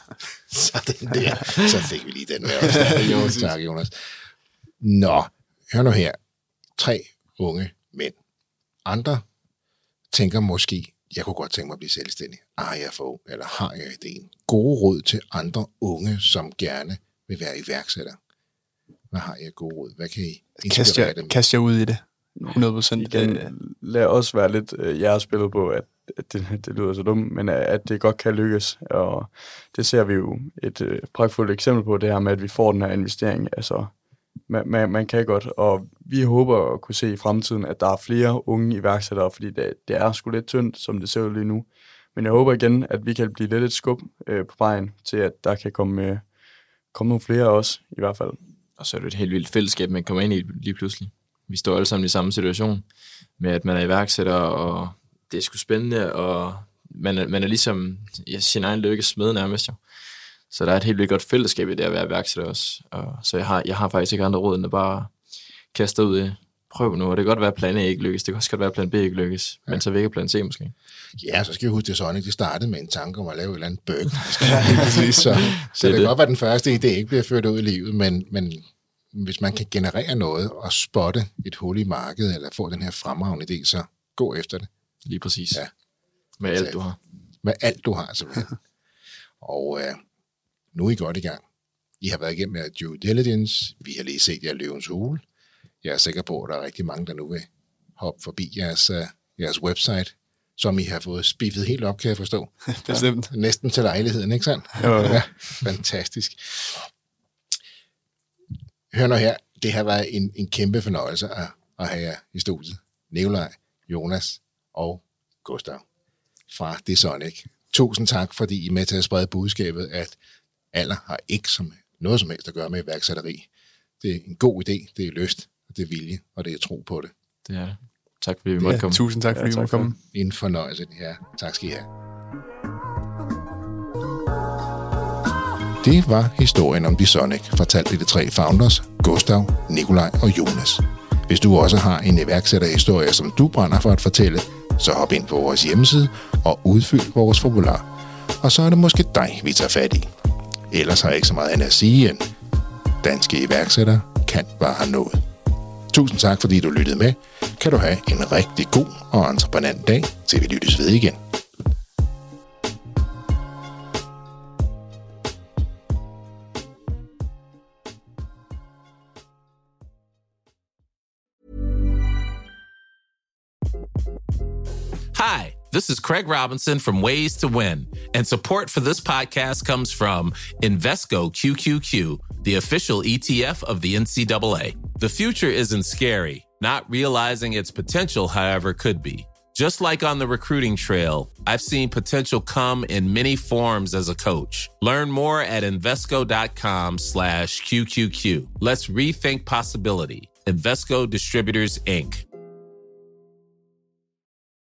S3: så den der, så fik vi lige den med også. Jo, tak, Jonas. Nå, hør nu her. Tre unge mænd. Andre tænker måske, jeg kunne godt tænke mig at blive selvstændig. Har jeg få, eller har jeg ideen? Gode råd til andre unge, som gerne vil være iværksætter. Hvad har jeg gode råd? Hvad kan I inspirere dem?
S6: Kast jer ud i det. hundrede procent.
S4: Igen, lad os være lidt øh, jeres spillet på, at, at det, det lyder så dumt, men at det godt kan lykkes. Og det ser vi jo et øh, pragtfuldt eksempel på, det her med, at vi får den her investering. Altså, man, man, man kan godt, og vi håber at kunne se i fremtiden, at der er flere unge iværksættere, fordi det, det er sgu lidt tyndt, som det ser ud lige nu. Men jeg håber igen, at vi kan blive lidt et skub øh, på vejen til, at der kan komme, øh, komme nogle flere også, i hvert fald.
S5: Og så er det et helt vildt fællesskab, man kommer ind i lige pludselig. Vi står alle sammen i samme situation, med at man er iværksætter, og det er sgu spændende, og man er, man er ligesom ja, sin egen lykkes smed nærmest jo. Så der er et helt vildt godt fællesskab i det at være iværksætter også. Og så jeg har, jeg har faktisk ikke andre råd, end at bare kaste ud i, prøv nu, og det kan godt være, at plan A ikke lykkes, det kan også godt være, at plan B ikke lykkes, ja. Men så virker plan C måske.
S3: Ja, så skal jeg huske, at Sonic det startede med en tanke om at lave et eller andet burger. så så det, det kan godt være, at den første idé ikke bliver ført ud i livet, men, men hvis man kan generere noget og spotte et hul i markedet, eller få den her fremragende idé, så gå efter det.
S5: Lige præcis.
S3: Ja.
S5: Med alt, du har.
S3: Med alt, du har, simpelthen. og øh, nu er I godt i gang. I har været igennem med due diligence. Vi har lige set jer Løvens Hule. Jeg er sikker på, at der er rigtig mange, der nu vil hoppe forbi jeres, uh, jeres website, som I har fået spiffet helt op, kan jeg forstå.
S6: Bestemt.
S3: Ja, næsten til lejligheden, ikke sandt?
S6: Jo.
S3: Ja, fantastisk. Hør nu her, det har været en, en kæmpe fornøjelse at, at have jer i studiet. Nikolaj, Jonas og Gustav fra DeSonic. Tusind tak, fordi I er med til at sprede budskabet, at alder har ikke som noget som helst at gøre med iværksætteri. Det er en god idé, det er lyst, det er vilje, og det er tro på det.
S5: Det er det. Tak fordi vi måtte komme.
S6: Tusind tak fordi
S4: ja,
S6: vi måtte komme.
S3: En fornøjelse. Ja, tak skal I have. Det var historien om DeSonic, fortalt af de tre founders, Gustav, Nikolaj og Jonas. Hvis du også har en iværksætterhistorie, som du brænder for at fortælle, så hop ind på vores hjemmeside og udfyld vores formular. Og så er det måske dig, vi tager fat i. Ellers har jeg ikke så meget andet at sige end, danske iværksættere kan bare noget. Tusind tak, fordi du lyttede med. Kan du have en rigtig god og entreprenant dag, til vi lyttes ved igen.
S2: Hi, this is Craig Robinson from Ways to Win, and support for this podcast comes from Invesco Q Q Q, the official E T F of the N C double A. The future isn't scary. Not realizing its potential, however, could be. Just like on the recruiting trail, I've seen potential come in many forms as a coach. Learn more at Invesco.com slash QQQ. Let's rethink possibility. Invesco Distributors, Incorporated